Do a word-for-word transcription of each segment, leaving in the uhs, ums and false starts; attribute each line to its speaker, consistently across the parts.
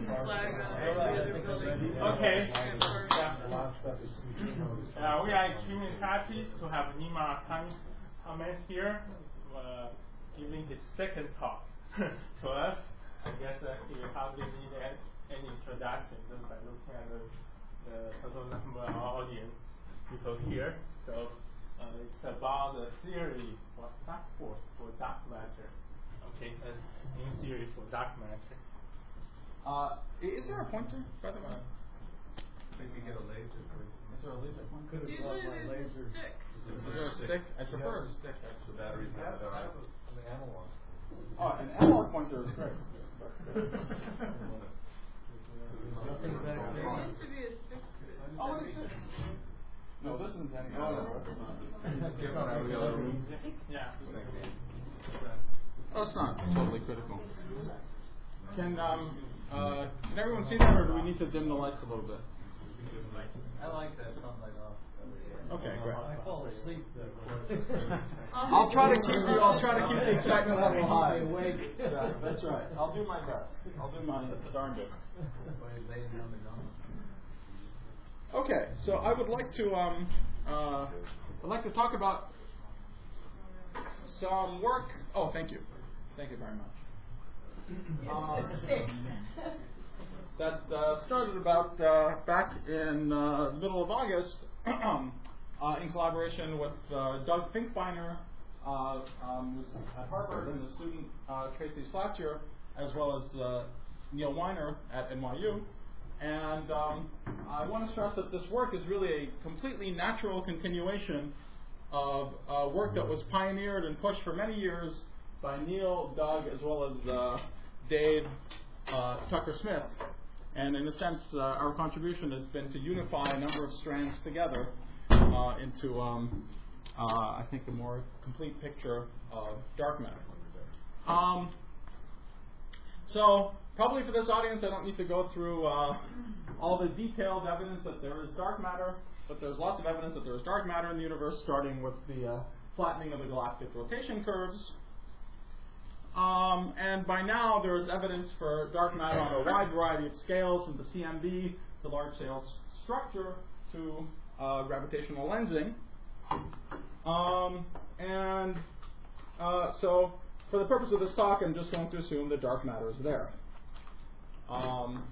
Speaker 1: flag on the other building.
Speaker 2: Okay. Uh, we are extremely happy to have Nima come in here, uh, giving his second talk to us. I guess uh, he hardly need any introduction just by looking at the, the total number of audience people here. So uh, it's about the theory for dark force for dark matter. Okay, a new theory for dark matter.
Speaker 3: Uh, is there a pointer, by the way?
Speaker 4: Maybe get a laser.
Speaker 3: Is there a laser pointer?
Speaker 1: Usually there's a stick.
Speaker 3: Is there a stick? I prefer a stick.
Speaker 4: The battery's not there. An analog.
Speaker 3: Oh, an analog pointer is great.
Speaker 1: There used to be a stick.
Speaker 3: Oh, what is this? No, this isn't any. Oh, no.
Speaker 2: Yeah.
Speaker 3: Oh, it's not totally critical. Can um uh can everyone see that, or do we need to dim the lights a little bit?
Speaker 4: I like that sunlight off.
Speaker 3: Okay, great.
Speaker 4: I fall asleep there.
Speaker 3: I'll try to keep you. I'll try to keep the excitement level high.
Speaker 4: Awake.
Speaker 3: Yeah, that's right. I'll do my best. I'll do my darndest. Okay, so I would like to um uh I'd like to talk about some work. Oh, thank you, thank you very much. Uh, that uh, started about uh, back in uh, middle of August uh, in collaboration with uh, Doug Finkbeiner, uh, um, who's at Harvard, and the student uh, Tracy Slatcher, as well as uh, Neil Weiner at N Y U. And um, I want to stress that this work is really a completely natural continuation of uh, work that was pioneered and pushed for many years by Neil, Doug, as well as uh, Dave uh, Tucker-Smith. And in a sense, uh, our contribution has been to unify a number of strands together uh, into, um, uh, I think, a more complete picture of dark matter. Um, so, probably for this audience, I don't need to go through uh, all the detailed evidence that there is dark matter, but there's lots of evidence that there is dark matter in the universe, starting with the uh, flattening of the galactic rotation curves. Um, and by now, there is evidence for dark matter on a wide variety of scales, from the C M B to large-scale structure to uh, gravitational lensing. Um, and uh, so, for the purpose of this talk, I'm just going to assume that dark matter is there. Um,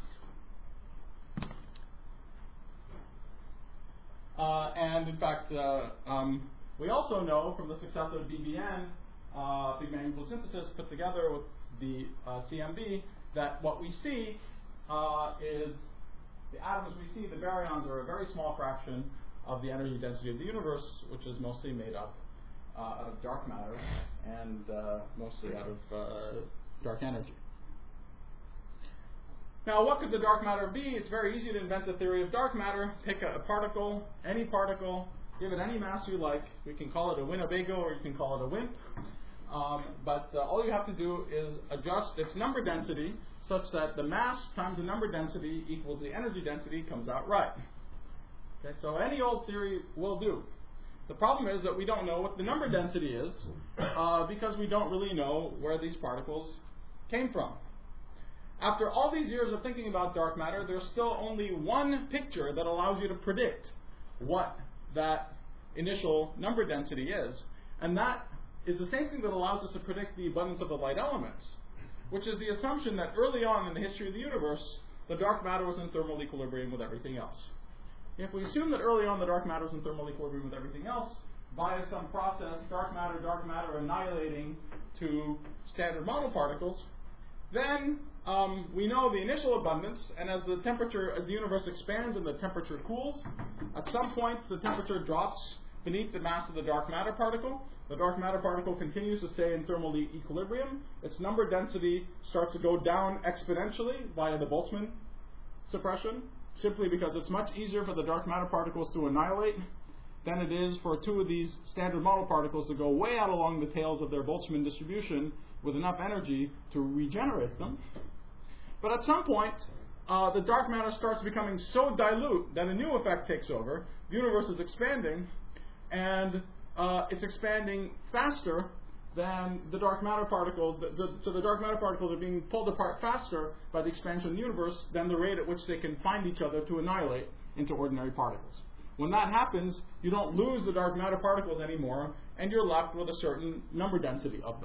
Speaker 3: uh, and in fact, uh, um, we also know from the success of B B N, uh, Big Bang Nuclear Synthesis, put together with the uh, C M B, that what we see uh, is the atoms we see, the baryons, are a very small fraction of the energy density of the universe, which is mostly made up uh, out of dark matter and uh, mostly out of uh, dark energy. Now, what could the dark matter be? It's very easy to invent the theory of dark matter. Pick a, a particle, any particle, give it any mass you like. We can call it a Winnebago, or you can call it a WIMP. Um, but uh, all you have to do is adjust its number density such that the mass times the number density equals the energy density comes out right. Okay, so any old theory will do. The problem is that we don't know what the number density is uh, because we don't really know where these particles came from. After all these years of thinking about dark matter, there's still only one picture that allows you to predict what that initial number density is. And that is the same thing that allows us to predict the abundance of the light elements, which is the assumption that early on in the history of the universe, the dark matter was in thermal equilibrium with everything else. If we assume that early on the dark matter was in thermal equilibrium with everything else, via some process, dark matter, dark matter annihilating to standard model particles, then um, we know the initial abundance, and as the temperature, as the universe expands and the temperature cools, at some point the temperature drops beneath the mass of the dark matter particle. The dark matter particle continues to stay in thermal e- equilibrium. Its number density starts to go down exponentially via the Boltzmann suppression, simply because it's much easier for the dark matter particles to annihilate than it is for two of these standard model particles to go way out along the tails of their Boltzmann distribution with enough energy to regenerate them. But at some point, uh, the dark matter starts becoming so dilute that a new effect takes over. The universe is expanding, and uh, it's expanding faster then the dark matter particles, the, the, so the dark matter particles are being pulled apart faster by the expansion of the universe than the rate at which they can find each other to annihilate into ordinary particles. When that happens, you don't lose the dark matter particles anymore, and you're left with a certain number density of them.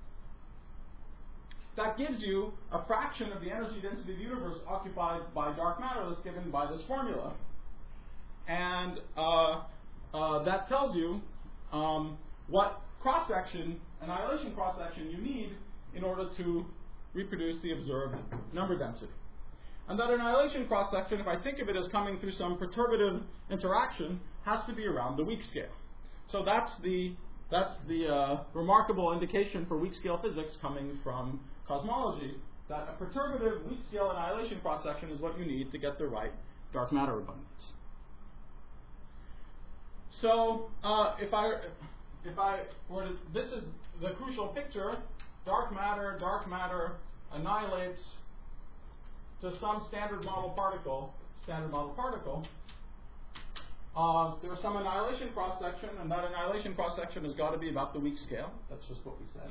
Speaker 3: That gives you a fraction of the energy density of the universe occupied by dark matter that's given by this formula. And uh, uh, that tells you um, what cross-section, annihilation cross-section you need in order to reproduce the observed number density. And that annihilation cross-section, if I think of it as coming through some perturbative interaction, has to be around the weak scale. So that's the, that's the uh, remarkable indication for weak scale physics coming from cosmology, that a perturbative weak scale annihilation cross-section is what you need to get the right dark matter abundance. So uh, if I if I were to, this is the crucial picture. Dark matter, dark matter annihilates to some standard model particle, standard model particle. Uh, there's some annihilation cross section, and that annihilation cross section has got to be about the weak scale. That's just what we said.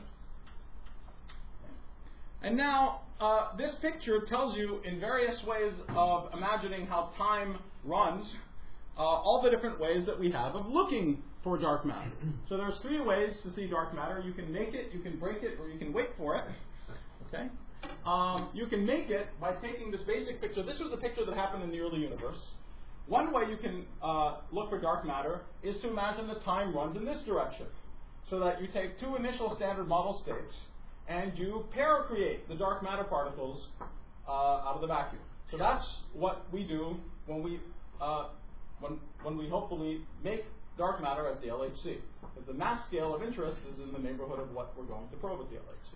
Speaker 3: And now, uh, this picture tells you in various ways of imagining how time runs, uh, all the different ways that we have of looking for dark matter. So there's three ways to see dark matter. You can make it, you can break it, or you can wait for it. Okay? Um, you can make it by taking this basic picture. This was a picture that happened in the early universe. One way you can uh, look for dark matter is to imagine that time runs in this direction. So that you take two initial standard model states and you pair create the dark matter particles uh, out of the vacuum. So that's what we do when we uh, when when we hopefully make dark matter at the L H C. Because the mass scale of interest is in the neighborhood of what we're going to probe at the L H C.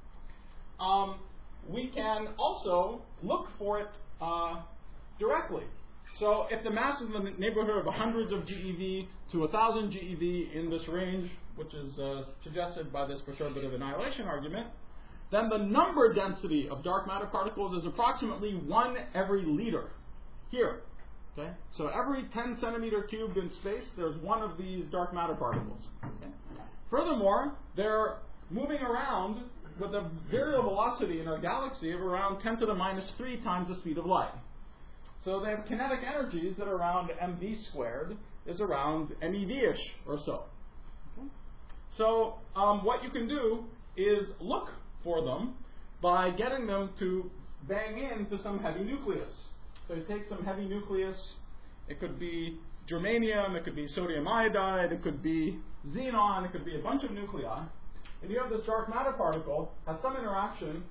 Speaker 3: Um, we can also look for it uh, directly. So if the mass is in the neighborhood of hundreds of GeV to one thousand GeV in this range, which is uh, suggested by this perturbative annihilation argument, then the number density of dark matter particles is approximately one every liter here. Okay? So every ten centimeter cubed in space, there's one of these dark matter particles. Okay? Furthermore, they're moving around with a virial velocity in our galaxy of around ten to the minus three times the speed of light. So they have kinetic energies that are around mv squared is around MeV-ish or so. Okay? So um, what you can do is look for them by getting them to bang into some heavy nucleus. So you take some heavy nucleus. It could be germanium, it could be sodium iodide, it could be xenon, it could be a bunch of nuclei. And you have this dark matter particle, has some interaction,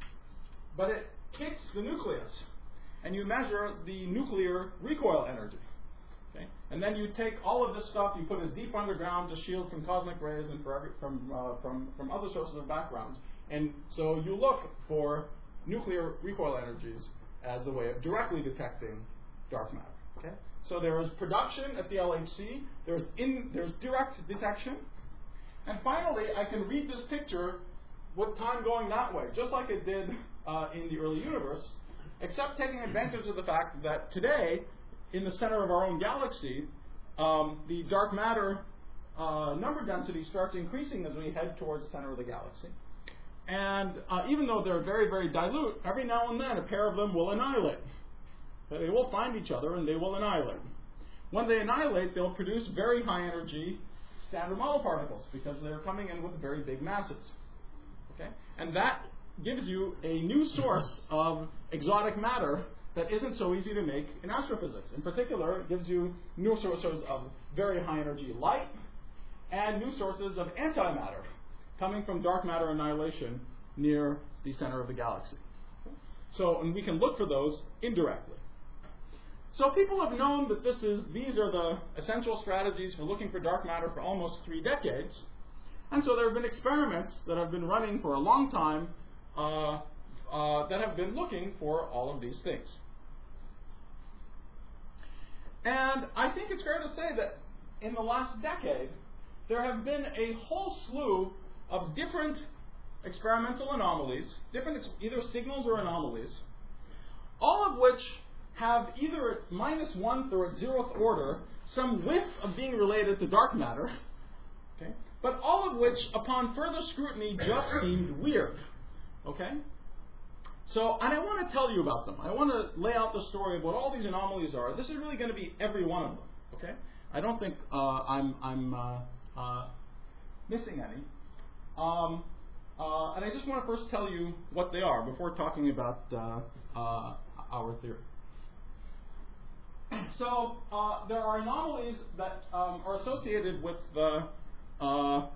Speaker 3: but it kicks the nucleus. And you measure the nuclear recoil energy. Okay? And then you take all of this stuff, you put it deep underground to shield from cosmic rays and for every, from, uh, from, from other sources of backgrounds. And so you look for nuclear recoil energies as a way of directly detecting dark matter. Okay? So there is production at the L H C, there's, in, there's direct detection, and finally I can read this picture with time going that way, just like it did uh, in the early universe, except taking advantage of the fact that today, in the center of our own galaxy, um, the dark matter uh, number density starts increasing as we head towards the center of the galaxy. And uh, even though they're very, very dilute, every now and then a pair of them will annihilate. So they will find each other and they will annihilate. When they annihilate, they'll produce very high energy standard model particles because they're coming in with very big masses. Okay? And that gives you a new source of exotic matter that isn't so easy to make in astrophysics. In particular, it gives you new sources of very high energy light and new sources of antimatter coming from dark matter annihilation near the center of the galaxy. So, and we can look for those indirectly. So people have known that this is, these are the essential strategies for looking for dark matter for almost three decades. And so there have been experiments that have been running for a long time uh, uh, that have been looking for all of these things. And I think it's fair to say that in the last decade, there have been a whole slew of different experimental anomalies, different ex either signals or anomalies, all of which have either at minus one or at zeroth order some whiff of being related to dark matter, okay? but all of which, upon further scrutiny, just seemed weird. Okay? So, and I want to tell you about them. I want to lay out the story of what all these anomalies are. This is really going to be every one of them. Okay? I don't think uh, I'm, I'm uh, uh, missing any. Um, uh, and I just want to first tell you what they are before talking about uh, uh, our theory. So, uh, there are anomalies that um, are associated with the, uh,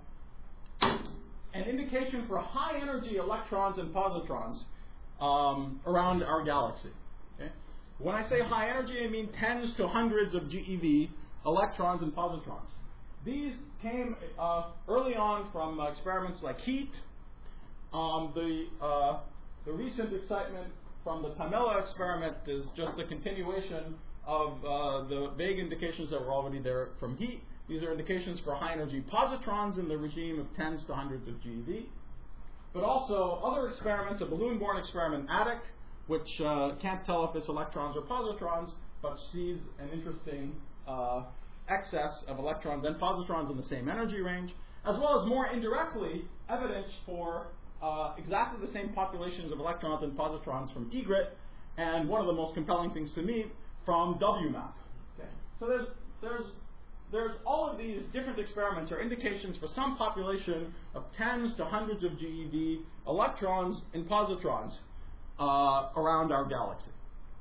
Speaker 3: an indication for high energy electrons and positrons um, around our galaxy. Okay? When I say high energy, I mean tens to hundreds of GeV electrons and positrons. These came uh, early on from uh, experiments like HEAT. Um, the, uh, the recent excitement from the Pamela experiment is just a continuation of uh, the vague indications that were already there from HEAT. These are indications for high energy positrons in the regime of tens to hundreds of GeV. But also other experiments, a balloon-borne experiment, ATTIC, which uh, can't tell if it's electrons or positrons, but sees an interesting uh, excess of electrons and positrons in the same energy range, as well as more indirectly evidence for uh, exactly the same populations of electrons and positrons from EGRET, and one of the most compelling things to me, from W MAP. Okay. So there's, there's, there's all of these different experiments are indications for some population of tens to hundreds of GeV electrons and positrons uh, around our galaxy.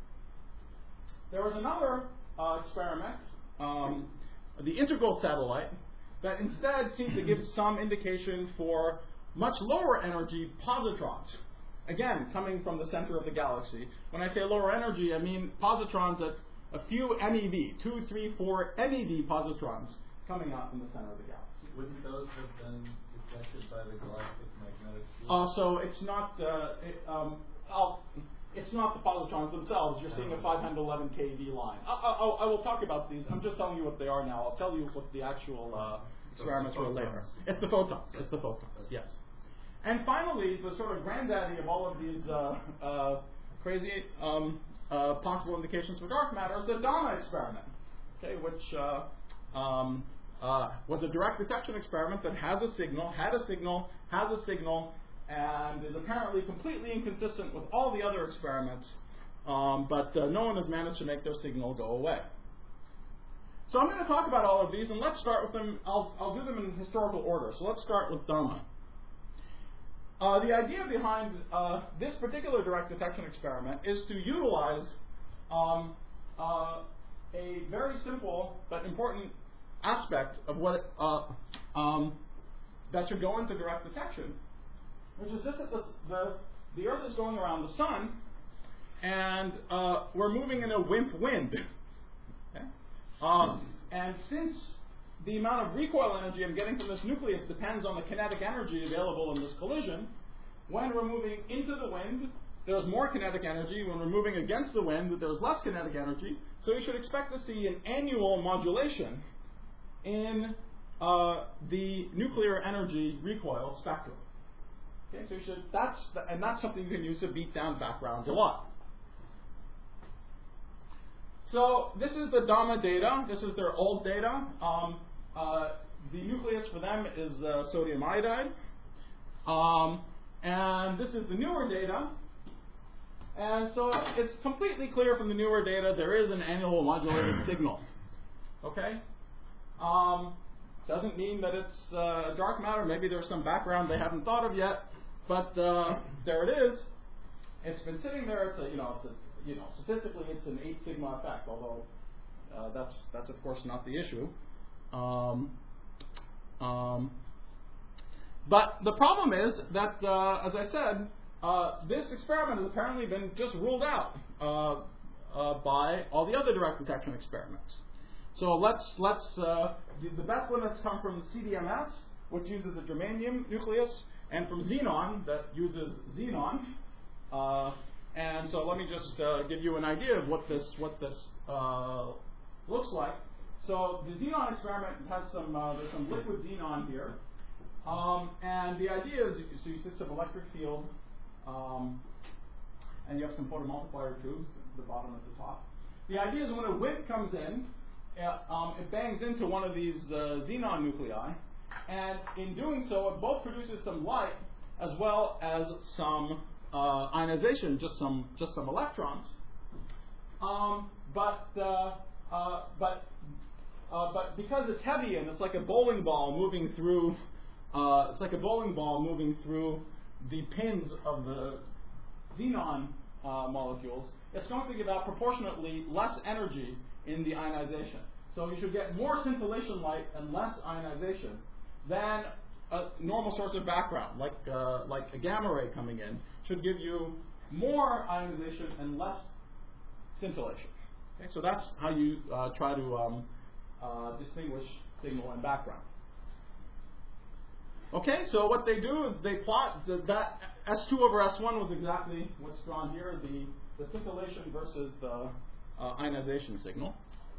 Speaker 3: There was another uh, experiment, um, the integral satellite, that instead seemed to give some indication for much lower energy positrons. Again, coming from the center of the galaxy. When I say lower energy, I mean positrons at a few MeV, two, three, four MeV positrons coming out from the center of the galaxy.
Speaker 4: Wouldn't those have been deflected by the galactic magnetic field?
Speaker 3: Uh, so it's not uh, it, um, I'll, it's not the positrons themselves. You're seeing a five hundred eleven keV line. I, I, I will talk about these. I'm just telling you what they are now. I'll tell you what the actual uh, experiments were later. It's the photons. It's the photons. Yes. And finally, the sort of granddaddy of all of these uh, uh, crazy um, uh, possible indications for dark matter is the DAMA experiment, okay, which uh, um, uh, was a direct detection experiment that has a signal, had a signal, has a signal, and is apparently completely inconsistent with all the other experiments, um, but uh, no one has managed to make their signal go away. So I'm going to talk about all of these, and let's start with them. I'll, I'll do them in historical order. So let's start with DAMA. Uh, the idea behind uh, this particular direct detection experiment is to utilize um, uh, a very simple but important aspect of what uh, um, that should go into direct detection, which is just that the, the, the Earth is going around the Sun, and uh, we're moving in a WIMP wind. Okay? Um, and since the amount of recoil energy I'm getting from this nucleus depends on the kinetic energy available in this collision, when we're moving into the wind, there's more kinetic energy. When we're moving against the wind, there's less kinetic energy. So we should expect to see an annual modulation in uh, the nuclear energy recoil spectrum. Okay, so you should, that's the, and that's something you can use to beat down backgrounds a lot. So this is the DAMA data. This is their old data. Um, uh, the nucleus for them is uh, sodium iodide. Um, and this is the newer data. And so it's completely clear from the newer data there is an annual modulated signal. Okay? Um, doesn't mean that it's uh, dark matter. Maybe there's some background they haven't thought of yet. But uh, there it is. It's been sitting there. It's a, you know, it's a, you know, statistically it's an eight sigma effect, although uh, that's that's of course not the issue. Um, um, but the problem is that, uh, as I said, uh, this experiment has apparently been just ruled out uh, uh, by all the other direct detection experiments. So let's let's uh, the, the best one that's come from C D M S, which uses a germanium nucleus, and from Xenon that uses xenon. Uh, and so let me just uh, give you an idea of what this what this uh, looks like. So the xenon experiment has some uh, there's some liquid xenon here, um, and the idea is so you see some electric field, um, and you have some photomultiplier tubes at the bottom at the top. The idea is when a WIMP comes in, uh, um, it bangs into one of these uh, xenon nuclei, And in doing so, it both produces some light as well as some uh, ionization, just some just some electrons. Um, but uh, uh, but uh, but because it's heavy and it's like a bowling ball moving through, uh, it's like a bowling ball moving through the pins of the xenon uh, molecules, it's going to give out proportionately less energy in the ionization. So you should get more scintillation light and less ionization than a normal source of background, like uh, like a gamma ray coming in, should give you more ionization and less scintillation. Okay, so that's how you uh, try to um, uh, distinguish signal and background. Okay, so what they do is they plot the, that S two over S one was exactly what's drawn here, the, the scintillation versus the uh, ionization signal.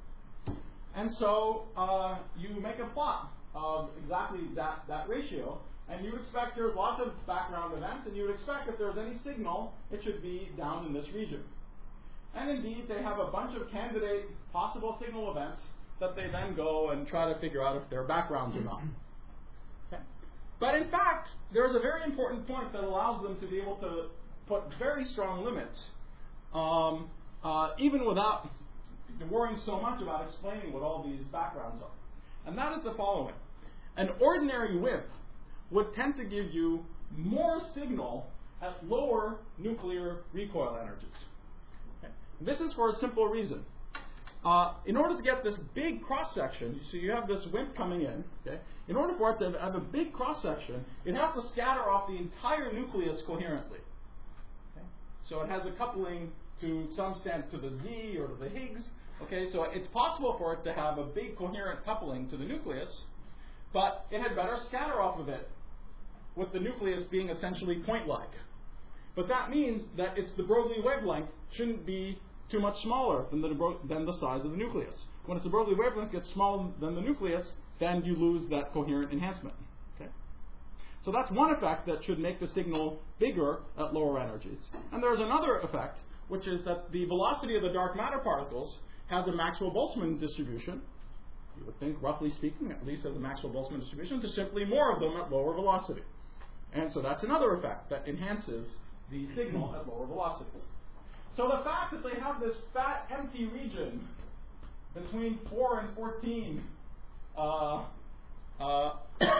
Speaker 3: And so uh, you make a plot of exactly that, that ratio, and you would expect there's lots of background events, and you would expect if there's any signal, it should be down in this region. And indeed, they have a bunch of candidate possible signal events that they then go and try to figure out if they're backgrounds or not. Okay. But in fact, there's a very important point that allows them to be able to put very strong limits, um, uh, even without worrying so much about explaining what all these backgrounds are. And that is the following. An ordinary WIMP would tend to give you more signal at lower nuclear recoil energies. Okay. This is for a simple reason. Uh, in order to get this big cross-section, so you have this WIMP coming in, okay, in order for it to have a big cross-section, it has to scatter off the entire nucleus coherently. Okay. So it has a coupling to some extent to the Z or to the Higgs. Okay, so it's possible for it to have a big coherent coupling to the nucleus, but it had better scatter off of it, with the nucleus being essentially point-like. But that means that its de Broglie wavelength shouldn't be too much smaller than the, than the size of the nucleus. When its de Broglie wavelength gets smaller than the nucleus, then you lose that coherent enhancement. Okay? So that's one effect that should make the signal bigger at lower energies. And there's another effect, which is that the velocity of the dark matter particles has a Maxwell-Boltzmann distribution. You would think, roughly speaking, at least as a Maxwell-Boltzmann distribution, to simply more of them at lower velocity. And so that's another effect that enhances the signal at lower velocities. So the fact that they have this fat, empty region between four and fourteen uh, uh,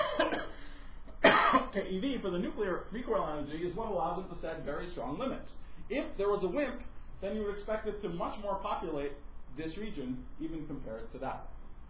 Speaker 3: keV for the nuclear recoil energy is what allows them to set very strong limits. If there was a WIMP, then you would expect it to much more populate this region, even compared to that.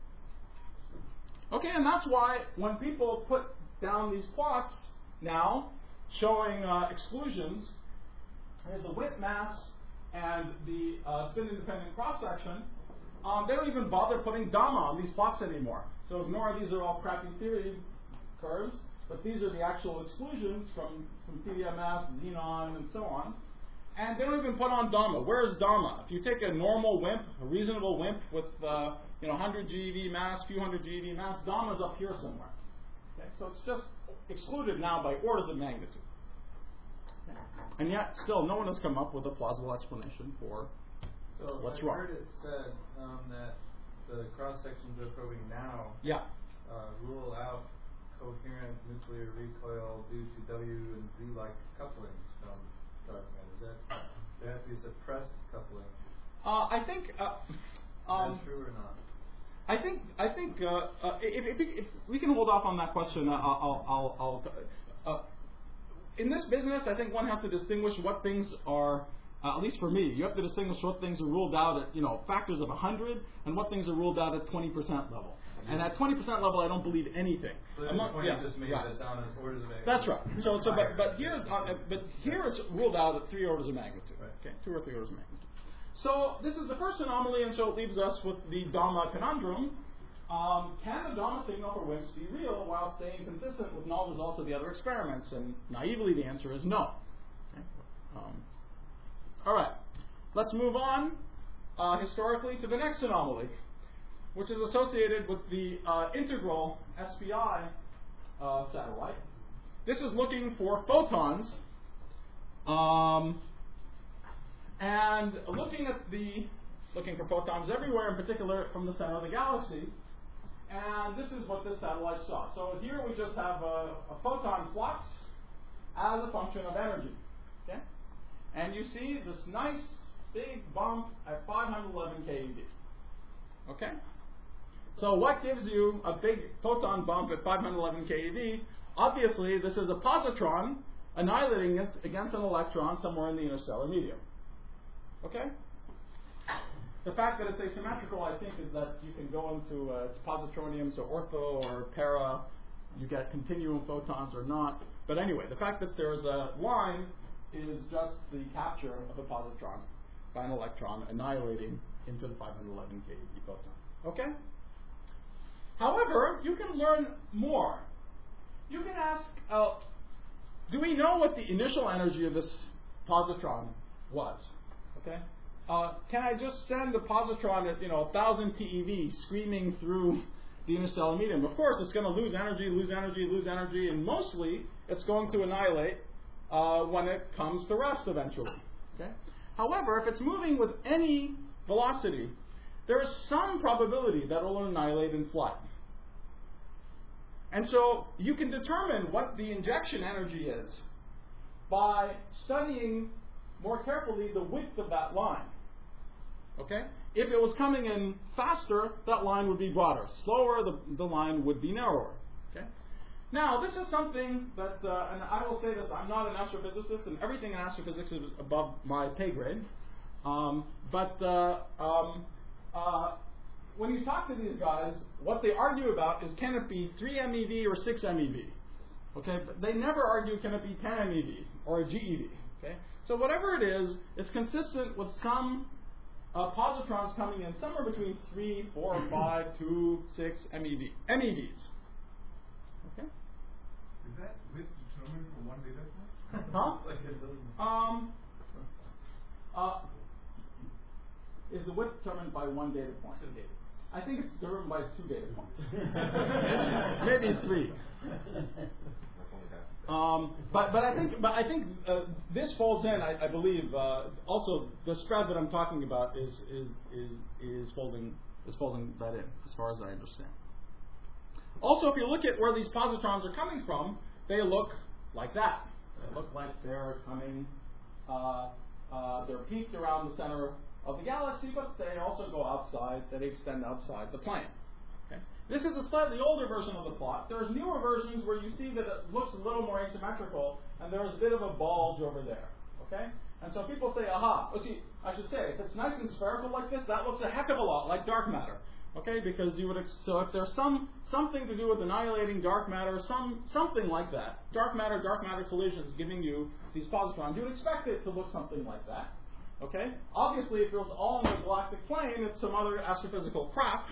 Speaker 3: Okay, and that's why when people put down these plots now showing uh, exclusions, here's the WIMP mass and the uh, spin-independent cross-section, um, they don't even bother putting gamma on these plots anymore. So ignore these are all crappy theory curves, but these are the actual exclusions from, from C D M S, xenon, and so on. And they don't even put on gamma. Where is gamma? If you take a normal WIMP, a reasonable WIMP with uh, you know, one hundred GeV mass, few hundred GeV mass, gamma is up here somewhere. Okay? So it's just excluded now by orders of magnitude. Okay? And yet, still, no one has come up with a plausible explanation for
Speaker 4: so
Speaker 3: what's
Speaker 4: I
Speaker 3: wrong.
Speaker 4: I heard it said um, that the cross-sections they're probing now
Speaker 3: Yeah.
Speaker 4: uh, rule out coherent nuclear recoil due to W and Z-like couplings from dark matter. Is that there has to be suppressed coupling?
Speaker 3: Uh, I think. Uh, um,
Speaker 4: Is that true or not?
Speaker 3: I think. I think. Uh, uh, if, if, if we can hold off on that question, uh, I'll. I'll. I'll uh, in this business, I think one has to distinguish what things are. Uh, at least for me, you have to distinguish what things are ruled out at, you know, factors of one hundred, and what things are ruled out at twenty percent level. And at twenty percent level, I don't believe anything.
Speaker 4: So
Speaker 3: I'm
Speaker 4: the
Speaker 3: not,
Speaker 4: point
Speaker 3: yeah,
Speaker 4: you just made
Speaker 3: yeah.
Speaker 4: that down as orders of magnitude.
Speaker 3: That's right. So, so but, but here, uh, but here it's ruled out at three orders of magnitude.
Speaker 4: Right.
Speaker 3: Okay, two or three orders of magnitude. So this is the first anomaly, and so it leaves us with the Dama conundrum. Um, can the Dama signal for WIMPs be real while staying consistent with null results of the other experiments? And naively, the answer is no. Okay. Um, all right. Let's move on uh, historically to the next anomaly, which is associated with the uh, integral S P I uh, satellite. This is looking for photons, um, and looking at the looking for photons everywhere, in particular from the center of the galaxy. And this is what this satellite saw. So here we just have a, a photon flux as a function of energy. Okay? And you see this nice big bump at five hundred eleven keV. Okay? So what gives you a big photon bump at five hundred eleven keV? Obviously, this is a positron annihilating against, against an electron somewhere in the interstellar medium. Okay? The fact that it's asymmetrical, I think, is that you can go into uh, it's positronium, so ortho or para, you get continuum photons or not. But anyway, the fact that there's a line is just the capture of a positron by an electron annihilating into the five hundred eleven keV photon. Okay? However, you can learn more. You can ask, uh, do we know what the initial energy of this positron was? Okay? Uh, can I just send the positron at, you know, one thousand TeV screaming through the interstellar medium? Of course, it's going to lose energy, lose energy, lose energy, and mostly it's going to annihilate uh, when it comes to rest eventually. Okay? However, if it's moving with any velocity, there is some probability that it will annihilate in flight. And so you can determine what the injection energy is by studying more carefully the width of that line. Okay? If it was coming in faster, that line would be broader. Slower, the, the line would be narrower. Okay? Now, this is something that, uh, and I will say this, I'm not an astrophysicist, and everything in astrophysics is above my pay grade. Um, but uh, um, uh, when you talk to these guys, what they argue about is, can it be three MeV or six MeV? Okay? But they never argue, can it be ten MeV or G eV? Okay? So whatever it is, it's consistent with some uh, positrons coming in somewhere between three, four, five, two, six MeV. M E Vs. Okay?
Speaker 4: Is that width determined for one data point?
Speaker 3: Huh?
Speaker 4: Like it doesn't.
Speaker 3: Um, uh, is the width determined by one data point?
Speaker 2: Two data.
Speaker 3: I think it's determined by two data points. Maybe three. Um, but but I think but I think uh, this folds in. I, I believe uh, also the spread that I'm talking about is is is is folding is folding that in as far as I understand. Also, if you look at where these positrons are coming from, they look like that. They look like they're coming. Uh, uh, they're peaked around the center of the galaxy, but they also go outside. They extend outside the plane. Okay? This is a slightly older version of the plot. There's newer versions where you see that it looks a little more asymmetrical, and there's a bit of a bulge over there. Okay? And so people say, aha. Well, see, I should say, if it's nice and spherical like this, that looks a heck of a lot like dark matter. Okay? Because you would ex so if there's some something to do with annihilating dark matter, some something like that, dark matter dark matter collisions giving you these positrons, you would expect it to look something like that. Okay? Obviously, if it was all in the galactic plane, it's some other astrophysical crap.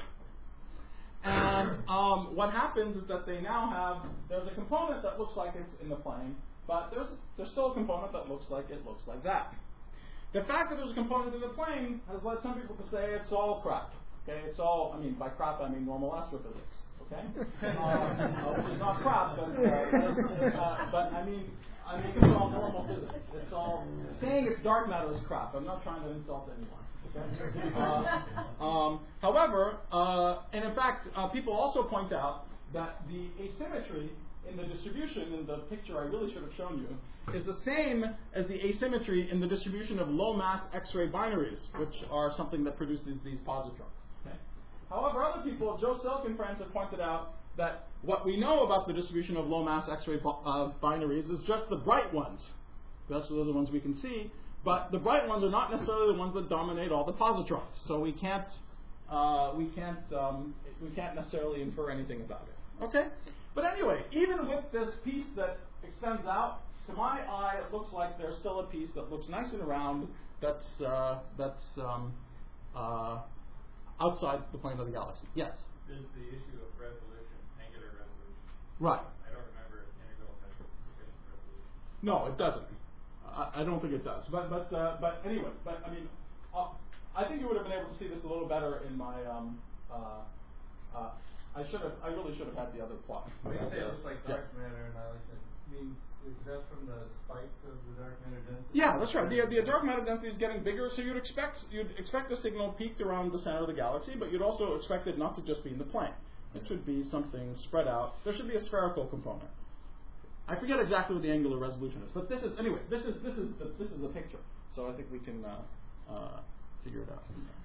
Speaker 3: And um, what happens is that they now have, there's a component that looks like it's in the plane, but there's, there's still a component that looks like it looks like that. The fact that there's a component in the plane has led some people to say it's all crap. Okay? It's all, I mean, by crap I mean normal astrophysics. Okay? uh, which is not crap, but, uh, uh, but I mean, I mean, it's all normal physics. It's all, saying it's dark matter is crap. I'm not trying to insult anyone. Okay? Uh, um, however, uh, and in fact, uh, people also point out that the asymmetry in the distribution in the picture I really should have shown you is the same as the asymmetry in the distribution of low mass X-ray binaries, which are something that produces these positrons. Okay? However, other people, Joe Silk and friends, have pointed out that what we know about the distribution of low mass X-ray uh, binaries is just the bright ones. That's the ones we can see. But the bright ones are not necessarily the ones that dominate all the positrons. So we can't uh, we can't um, we can't necessarily infer anything about it. Okay. But anyway, even with this piece that extends out, to my eye, it looks like there's still a piece that looks nice and round. That's uh, that's um, uh, outside the plane of the galaxy. Yes.
Speaker 5: There's the issue of resolution, angular resolution.
Speaker 3: Right.
Speaker 5: I don't remember if integral has sufficient resolution.
Speaker 3: No, it doesn't. I, I don't think it does. But but uh, but anyway, but I mean, uh, I think you would have been able to see this a little better in my. Um, uh, uh, I should have. I really should have had the other plot.
Speaker 4: When you say it
Speaker 3: Uh,
Speaker 4: looks like
Speaker 3: yeah.
Speaker 4: dark matter annihilation, means is that from the spikes of the dark matter density?
Speaker 3: Yeah, that's right. The, the dark matter density is getting bigger, so you'd expect you'd expect the signal peaked around the center of the galaxy, but you'd also expect it not to just be in the plane. It should be something spread out. There should be a spherical component. I forget exactly what the angular resolution is, but this is anyway. This is this is the, this is the picture. So I think we can uh, uh, figure it out.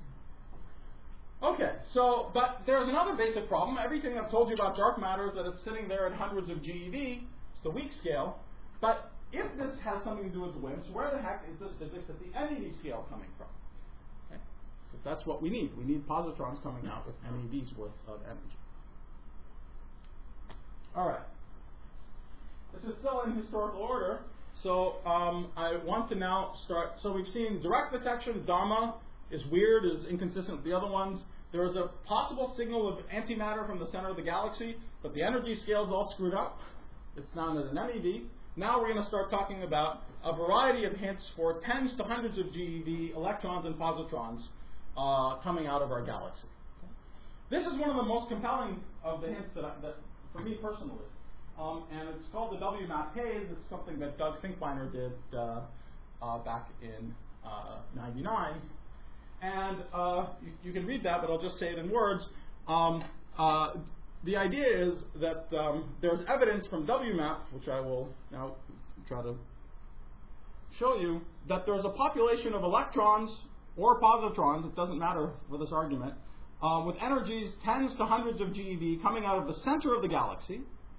Speaker 3: Okay, so but there's another basic problem. Everything I've told you about dark matter is that it's sitting there at hundreds of GeV. It's the weak scale. But if this has something to do with WIMPs, where the heck is this physics at the M E V scale coming from? Okay. So that's what we need. We need positrons coming out with M E V's worth of energy. All right. This is still in historical order. So um, I want to now start. So we've seen direct detection, DAMA, is weird, is inconsistent with the other ones. There is a possible signal of antimatter from the center of the galaxy, but the energy scale is all screwed up. It's known as an M E V. Now we're going to start talking about a variety of hints for tens to hundreds of GeV electrons and positrons uh, coming out of our galaxy. This is one of the most compelling of the hints that, I, that for me personally. Um, and it's called the W MAP haze. It's something that Doug Finkbeiner did uh, uh, back in uh, ninety-nine. And uh, you, you can read that, but I'll just say it in words. Um, uh, the idea is that um, there's evidence from W MAP, which I will now try to show you, that there's a population of electrons or positrons, it doesn't matter for this argument, uh, with energies tens to hundreds of GeV coming out of the center of the galaxy.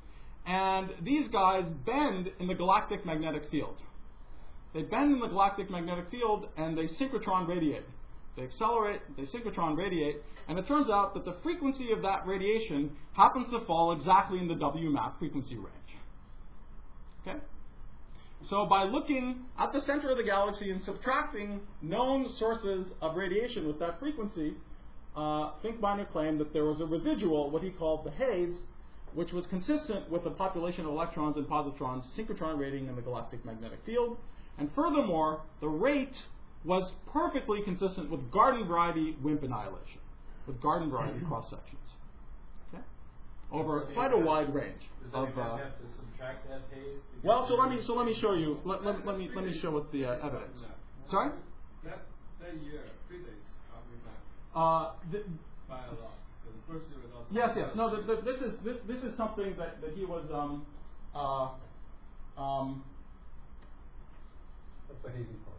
Speaker 3: And these guys bend in the galactic magnetic field. They bend in the galactic magnetic field and they synchrotron radiate. They accelerate, they synchrotron radiate, and it turns out that the frequency of that radiation happens to fall exactly in the W MAP frequency range. Okay? So by looking at the center of the galaxy and subtracting known sources of radiation with that frequency, uh, Finkbeiner claimed that there was a residual, what he called the haze, which was consistent with the population of electrons and positrons synchrotron radiating in the galactic magnetic field. And furthermore, the rate was perfectly consistent with garden variety WIMP annihilation, with garden variety cross sections. Okay? Over quite a wide range.
Speaker 4: Does
Speaker 3: of,
Speaker 4: anyone
Speaker 3: uh,
Speaker 4: have to subtract that haze? to get
Speaker 3: well, so
Speaker 4: the-
Speaker 3: let me so let me show you. Let, let, let me let me show what the uh, evidence. Sorry.
Speaker 5: That, that year predates Harvey Mac
Speaker 3: Uh, th-
Speaker 5: by a lot. So the first year was also.
Speaker 3: Yes, yes. No, the, the, this is this, this is something that, that he was um, uh, um,
Speaker 4: That's the hazy part.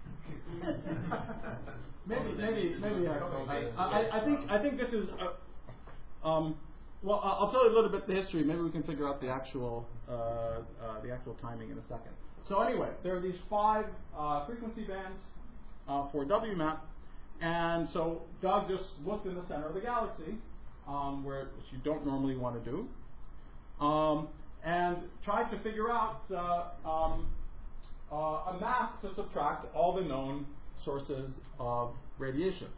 Speaker 3: maybe maybe maybe uh, I, I, I think I think this is uh, um, well I'll I'll tell you a little bit the history. Maybe we can figure out the actual uh, uh, the actual timing in a second. So anyway, there are these five uh, frequency bands uh, for W MAP, and so Doug just looked in the center of the galaxy, um, where which you don't normally want to do, um, and tried to figure out uh, um, uh, a mask to subtract all the known sources of radiation.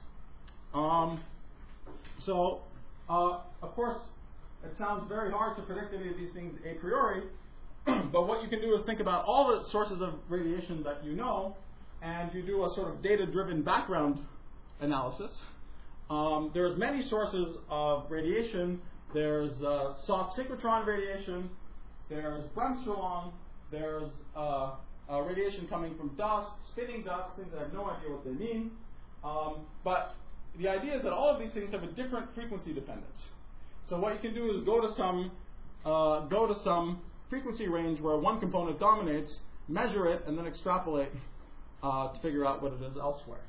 Speaker 3: Um, so, uh, of course, it sounds very hard to predict any of these things a priori, but what you can do is think about all the sources of radiation that you know, and you do a sort of data-driven background analysis. Um, there's many sources of radiation. There's uh, soft synchrotron radiation. There's bremsstrahlung. There's uh, uh, radiation coming from dust, spinning dust, things that I have no idea what they mean. Um, but the idea is that all of these things have a different frequency dependence. So what you can do is go to some uh, go to some frequency range where one component dominates, measure it, and then extrapolate uh, to figure out what it is elsewhere.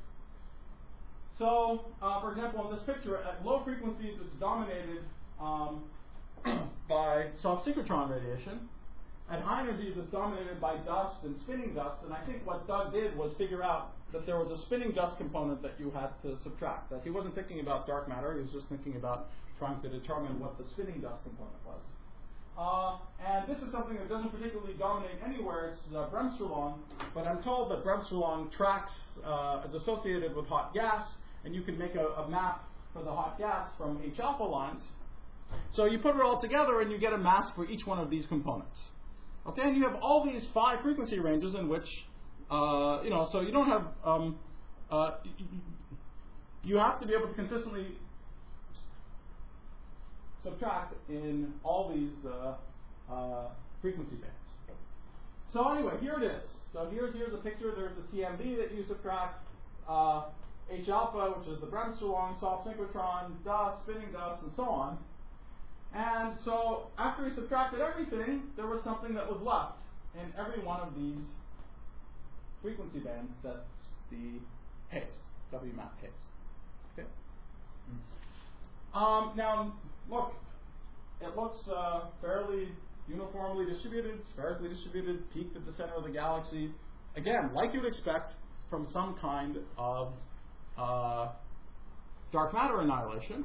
Speaker 3: So, uh, for example, in this picture, at low frequencies, it's dominated um, by soft synchrotron radiation. At high energies, it's dominated by dust and spinning dust. And I think what Doug did was figure out that there was a spinning dust component that you had to subtract. That he wasn't thinking about dark matter. He was just thinking about trying to determine what the spinning dust component was. Uh, and this is something that doesn't particularly dominate anywhere. It's uh, bremsstrahlung. But I'm told that bremsstrahlung tracks uh, is associated with hot gas. And you can make a, a map for the hot gas from H alpha lines. So you put it all together and you get a mask for each one of these components. Okay, and you have all these five frequency ranges in which, uh, you know, so you don't have, um, uh, you have to be able to consistently subtract in all these uh, uh, frequency bands. So anyway, here it is. So here, here's a picture. There's the C M B that you subtract. Uh, H alpha, which is the Bremsstrahlung, soft synchrotron, dust, spinning dust, and so on. And so after we subtracted everything, there was something that was left in every one of these frequency bands. That's the haze, W map haze. Okay. Um, now, look, it looks uh, fairly uniformly distributed, spherically distributed, peaked at the center of the galaxy. Again, like you'd expect from some kind of uh, dark matter annihilation,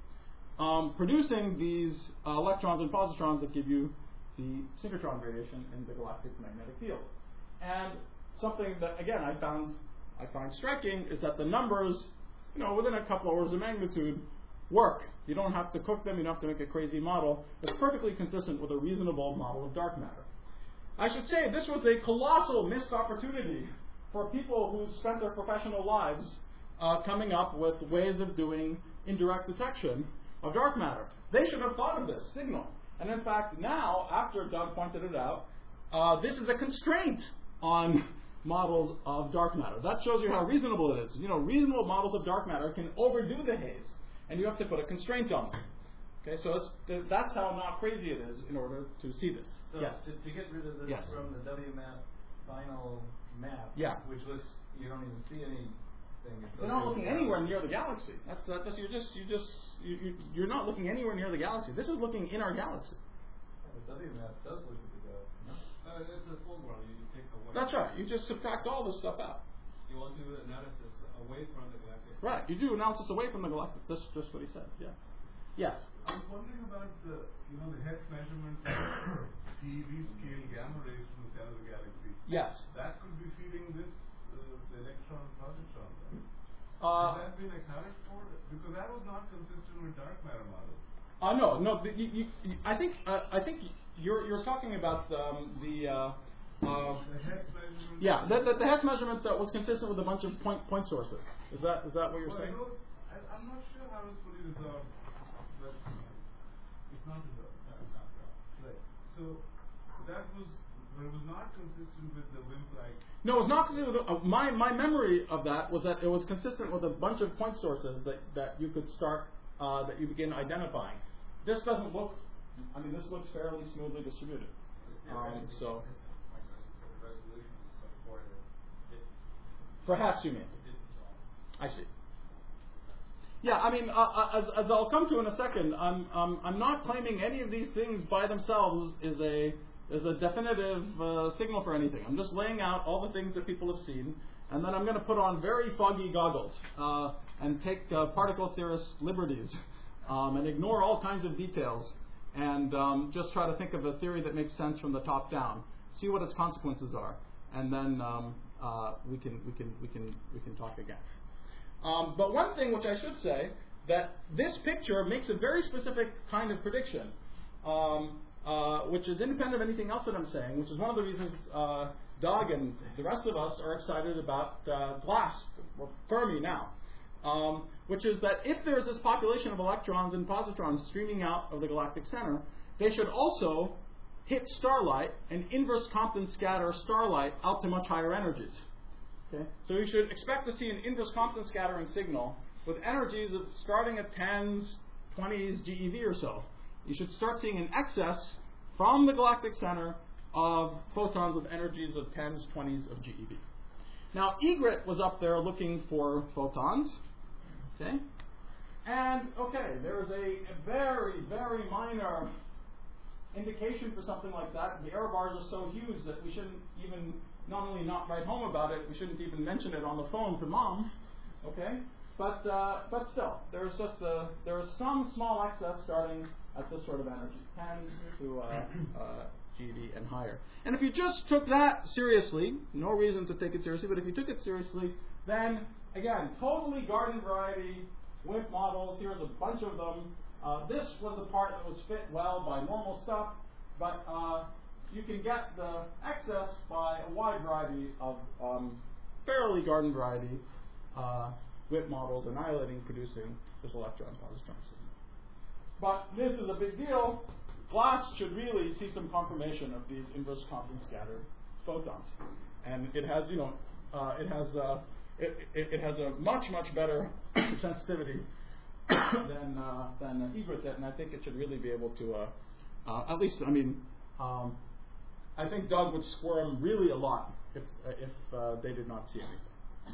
Speaker 3: um, producing these uh, electrons and positrons that give you the synchrotron radiation in the galactic magnetic field. And something that, again, I found I find striking is that the numbers, you know, within a couple of orders of magnitude, work. You don't have to cook them. You don't have to make a crazy model. It's perfectly consistent with a reasonable model of dark matter. I should say this was a colossal missed opportunity for people who spent their professional lives uh, coming up with ways of doing indirect detection of dark matter. They should have thought of this signal. And in fact, now, after Doug pointed it out, uh, this is a constraint on models of dark matter. That shows you how reasonable it is. You know, reasonable models of dark matter can overdo the haze, and you have to put a constraint on them. Okay, so it's, th that's how not crazy it is in order to see this.
Speaker 4: So
Speaker 3: yes.
Speaker 4: to, to get rid of this
Speaker 3: Yes.
Speaker 4: from the W map final map,
Speaker 3: Yeah.
Speaker 4: which looks, you don't even see anything.
Speaker 3: You're not looking anywhere near the galaxy. That's, that, that's you're just you just you, you, you're not looking anywhere near the galaxy. This is looking in our galaxy.
Speaker 4: Yeah, the W map does look at the galaxy. No?
Speaker 5: Uh, it's a full ground. You take away.
Speaker 3: That's right. You just subtract all this stuff out.
Speaker 5: You want to do analysis away from the galactic.
Speaker 3: Right. You do analysis away from the galactic. That's just what he said. Yeah. Yes.
Speaker 6: I was wondering about the, you know, the Hertz measurement of T E V scale gamma rays from the center of the galaxy.
Speaker 3: Yes.
Speaker 6: That could be feeding this, uh, the electron positron, right?
Speaker 3: Uh,
Speaker 6: Has that been accounted for? Because that was not consistent with dark matter models.
Speaker 3: Uh, no, no. The, you, you, you, I think uh, I think you're you're talking about um, the. Uh, uh,
Speaker 6: The Hertz measurement.
Speaker 3: yeah, the, the, the Hess measurement that was consistent with a bunch of point point sources. Is that is that what you're
Speaker 6: Well,
Speaker 3: saying?
Speaker 6: I know, I, I'm not sure how it's fully resolved, but it's not resolved.
Speaker 5: No, it's not so.
Speaker 6: Right. So that was, but it was not consistent with the WIMP-like.
Speaker 3: No, it's not consistent with. Uh, my my memory of that was that it was consistent with a bunch of point sources that that you could start uh, that you begin identifying. This doesn't look. I mean, this looks fairly smoothly distributed. Um, so for Hess, you mean? I see. Yeah, I mean, uh, as, as I'll come to in a second, I'm um, I'm not claiming any of these things by themselves is a is a definitive uh, signal for anything. I'm just laying out all the things that people have seen, and then I'm going to put on very foggy goggles uh, and take uh, particle theorist liberties um, and ignore all kinds of details and um, just try to think of a theory that makes sense from the top down, see what its consequences are, and then um, uh, we can we can we can we can talk again. Um, but one thing which I should say, that this picture makes a very specific kind of prediction, um, uh, which is independent of anything else that I'm saying, which is one of the reasons uh, Doug and the rest of us are excited about uh, GLASS, or Fermi now, um, which is that if there's this population of electrons and positrons streaming out of the galactic center, they should also hit starlight and inverse Compton scatter starlight out to much higher energies. Okay. So you should expect to see an inverse Compton scattering signal with energies of starting at tens, twenties G E V or so. You should start seeing an excess from the galactic center of photons with energies of tens, twenties of G E V. Now, Egret was up there looking for photons. Okay. And, okay, there is a, a very, very minor indication for something like that. The error bars are so huge that we shouldn't even not only not write home about it, we shouldn't even mention it on the phone to mom, okay? But uh, but still, there's just a, there is some small excess starting at this sort of energy, ten to uh, uh, G E V and higher. And if you just took that seriously, no reason to take it seriously, but if you took it seriously, then again, totally garden variety WIMP models. Here's a bunch of them. Uh, this was the part that was fit well by normal stuff, but uh, you can get the excess by a wide variety of um, fairly garden variety uh, WIMP models annihilating, producing this electron-positron system. But this is a big deal. GLASS should really see some confirmation of these inverse Compton scattered photons, and it has, you know, uh, it has uh, it, it, it has a much, much better sensitivity than uh, than uh, egret, and I think it should really be able to, uh, uh, at least, I mean, um, I think Doug would squirm really a lot if uh, if uh, they did not see anything.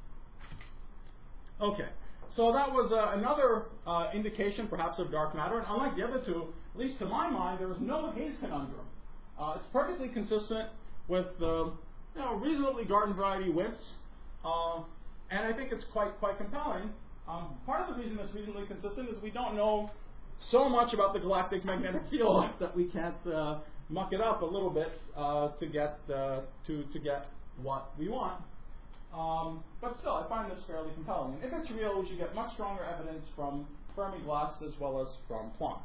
Speaker 3: Okay, so that was uh, another uh, indication, perhaps, of dark matter, and unlike the other two, at least to my mind, there was no Hayes conundrum. Uh, it's perfectly consistent with uh, you know, reasonably garden variety widths, uh, and I think it's quite quite compelling. Um, part of the reason it's reasonably consistent is we don't know so much about the galactic magnetic field that we can't uh, muck it up a little bit uh, to get uh, to to get what we want. Um, but still, I find this fairly compelling. And if it's real, we should get much stronger evidence from Fermi glass as well as from Planck.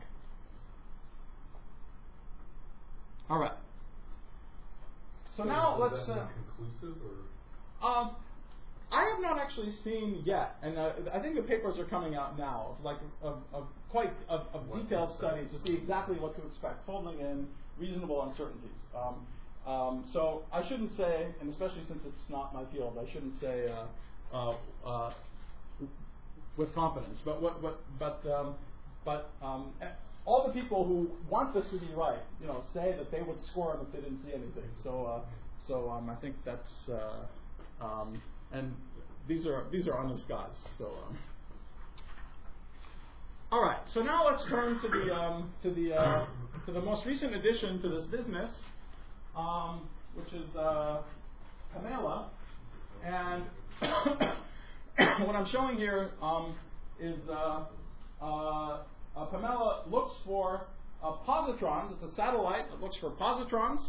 Speaker 3: All right. So,
Speaker 4: So
Speaker 3: now
Speaker 4: is
Speaker 3: let's.
Speaker 4: that
Speaker 3: Uh,
Speaker 4: conclusive or?
Speaker 3: um, I have not actually seen yet, and uh, I think the papers are coming out now, of like of, of quite of, of
Speaker 4: What
Speaker 3: detailed
Speaker 4: to expect.
Speaker 3: studies to see exactly what to expect, folding in reasonable uncertainties. Um, um, so I shouldn't say, and especially since it's not my field, I shouldn't say uh, uh, uh, with confidence. But what, what, but um, but um, all the people who want this to be right, you know, say that they would squirm if they didn't see anything. So uh, so um, I think that's. Uh, um, And these are these are honest guys. So, um. all right. So now let's turn to the um, to the uh, to the most recent addition to this business, um, which is uh, Pamela. And what I'm showing here um, is uh, uh, uh, Pamela looks for uh, positrons. It's a satellite that looks for positrons,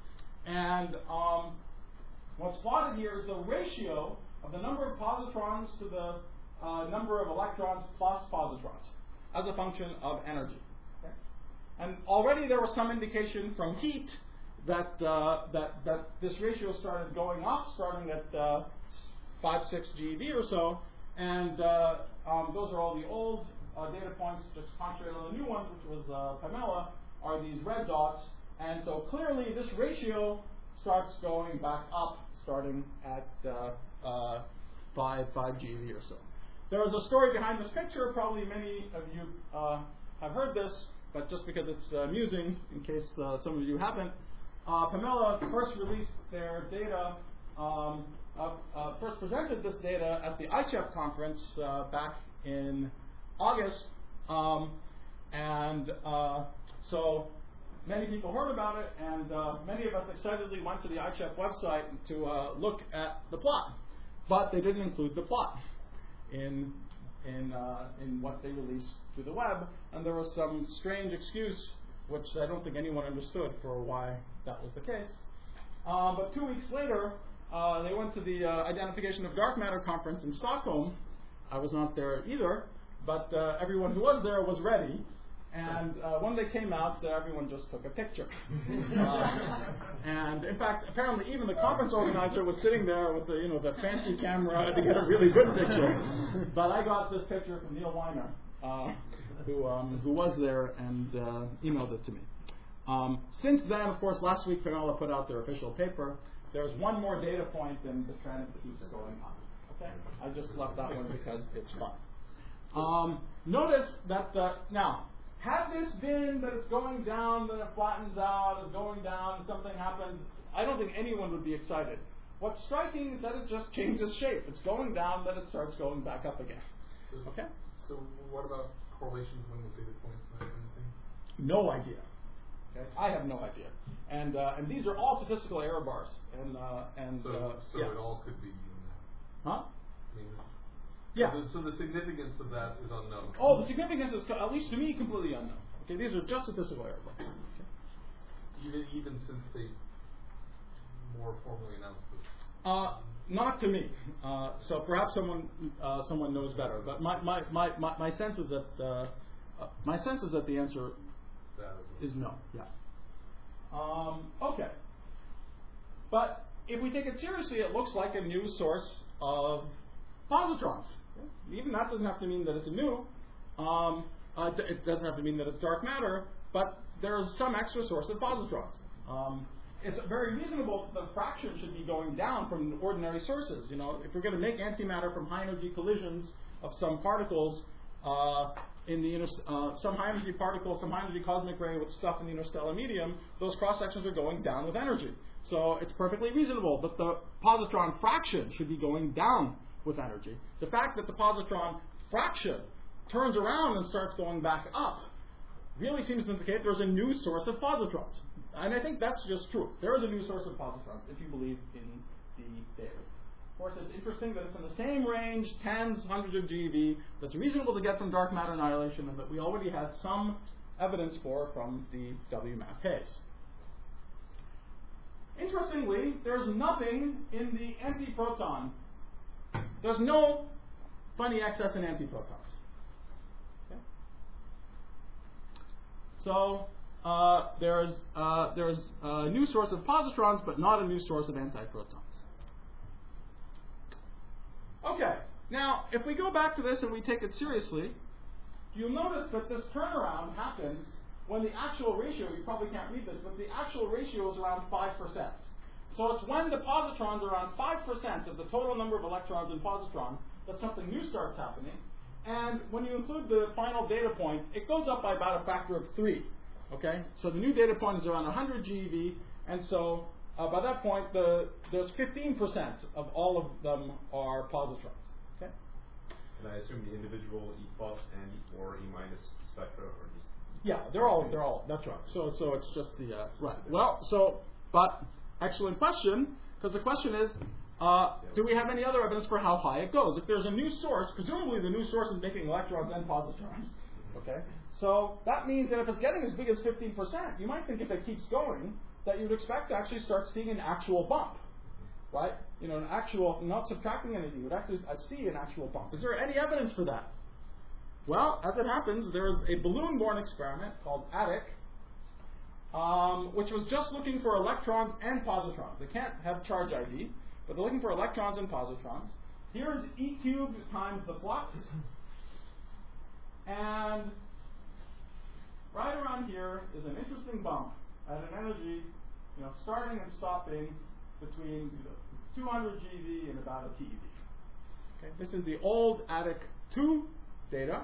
Speaker 3: and um, what's plotted here is the ratio of the number of positrons to the uh, number of electrons plus positrons as a function of energy. Okay? And already there was some indication from heat that uh, that that this ratio started going up, starting at uh, five, six GeV or so, and uh, um, those are all the old uh, data points. Just contrary to the new ones, which was uh, Pamela, are these red dots, and so clearly this ratio starts going back up, starting at uh, uh, five, five GeV or so. There is a story behind this picture. Probably many of you uh, have heard this, but just because it's uh, amusing, in case uh, some of you haven't, uh, Pamela first released their data, um, uh, uh, first presented this data at the I C E P conference uh, back in August, um, and uh, so many people heard about it, and uh, many of us excitedly went to the I C E P website to uh, look at the plot, but they didn't include the plot in in uh, in what they released to the web, and there was some strange excuse, which I don't think anyone understood, for why that was the case. Uh, but two weeks later, uh, they went to the uh, Identification of Dark Matter conference in Stockholm. I was not there either, but uh, everyone who was there was ready. And uh, when they came out, uh, everyone just took a picture. uh, and in fact, apparently, even the conference organizer was sitting there with the, you know, the fancy camera to get a really good picture. But I got this picture from Neil Weiner, uh, who um, who was there and uh, emailed it to me. Um, since then, of course, last week Pamela put out their official paper. There's one more data point, and the trend keeps going up. Okay, I just left that one because it's fun. Um, notice that uh, now. Had this been that it's going down, then it flattens out, it's going down, and something happens, I don't think anyone would be excited. What's striking is that it just changes shape. It's going down, then it starts going back up again.
Speaker 4: So,
Speaker 3: Okay?
Speaker 4: So what about correlations among the data points and that kind of thing?
Speaker 3: No idea. Okay? I have no idea. And uh, and these are all statistical error bars. And uh, and
Speaker 4: So,
Speaker 3: uh,
Speaker 4: so
Speaker 3: yeah.
Speaker 4: it all could be in that.
Speaker 3: Huh?
Speaker 4: I mean,
Speaker 3: Yeah.
Speaker 4: So the, so the significance of that is unknown.
Speaker 3: Oh, the significance is, at least to me, completely unknown. Okay, these are just statistical error bars. Okay.
Speaker 4: Even even since they more formally announced this.
Speaker 3: Uh, not to me. Uh, so perhaps someone uh, someone knows better. But my my, my, my, my sense is that uh, uh, my sense is that the answer
Speaker 4: That is,
Speaker 3: is no. Yeah. Um, okay. But if we take it seriously, it looks like a new source of positrons. Even that doesn't have to mean that it's new. Um, uh, it doesn't have to mean that it's dark matter, but there's some extra source of positrons. Um, it's very reasonable that the fraction should be going down from ordinary sources. You know, if we're going to make antimatter from high energy collisions of some particles uh, in the inter uh, some high energy particle, some high energy cosmic ray with stuff in the interstellar medium, those cross sections are going down with energy. So it's perfectly reasonable that the positron fraction should be going down with energy. The fact that the positron fraction turns around and starts going back up really seems to indicate there's a new source of positrons. And I think that's just true. There is a new source of positrons if you believe in the data. Of course, it's interesting that it's in the same range, tens, hundreds of GeV, that's reasonable to get from dark matter annihilation and that we already had some evidence for from the W MAP haze. Interestingly, there's nothing in the antiproton. There's no funny excess in antiprotons. Okay? So uh, there's uh, there's a new source of positrons, but not a new source of antiprotons. Okay. Now, if we go back to this and we take it seriously, you'll notice that this turnaround happens when the actual ratio, you probably can't read this, but the actual ratio is around five percent. So it's when the positrons are around five percent of the total number of electrons and positrons that something new starts happening. And when you include the final data point, it goes up by about a factor of three. Okay? So the new data point is around one hundred GeV, and so uh, by that point, the, there's fifteen percent of all of them are positrons. Okay?
Speaker 5: And I assume the individual E plus and E or E minus spectra are just...
Speaker 3: Yeah, they're all, they're all, that's right. So, so it's just the, uh, right. Well, so, but, excellent question, because the question is, uh, do we have any other evidence for how high it goes? If there's a new source, presumably the new source is making electrons and positrons, okay? So that means that if it's getting as big as fifteen percent, you might think if it keeps going, that you would expect to actually start seeing an actual bump, right? You know, an actual, not subtracting anything, you would actually I'd see an actual bump. Is there any evidence for that? Well, as it happens, there is a balloon-borne experiment called ATTIC, um, which was just looking for electrons and positrons. They can't have charge I D, but they're looking for electrons and positrons. Here is E cubed times the flux, and right around here is an interesting bump at an energy, you know, starting and stopping between you know, two hundred GeV and about a TeV. Okay, this is the old ATTIC two data.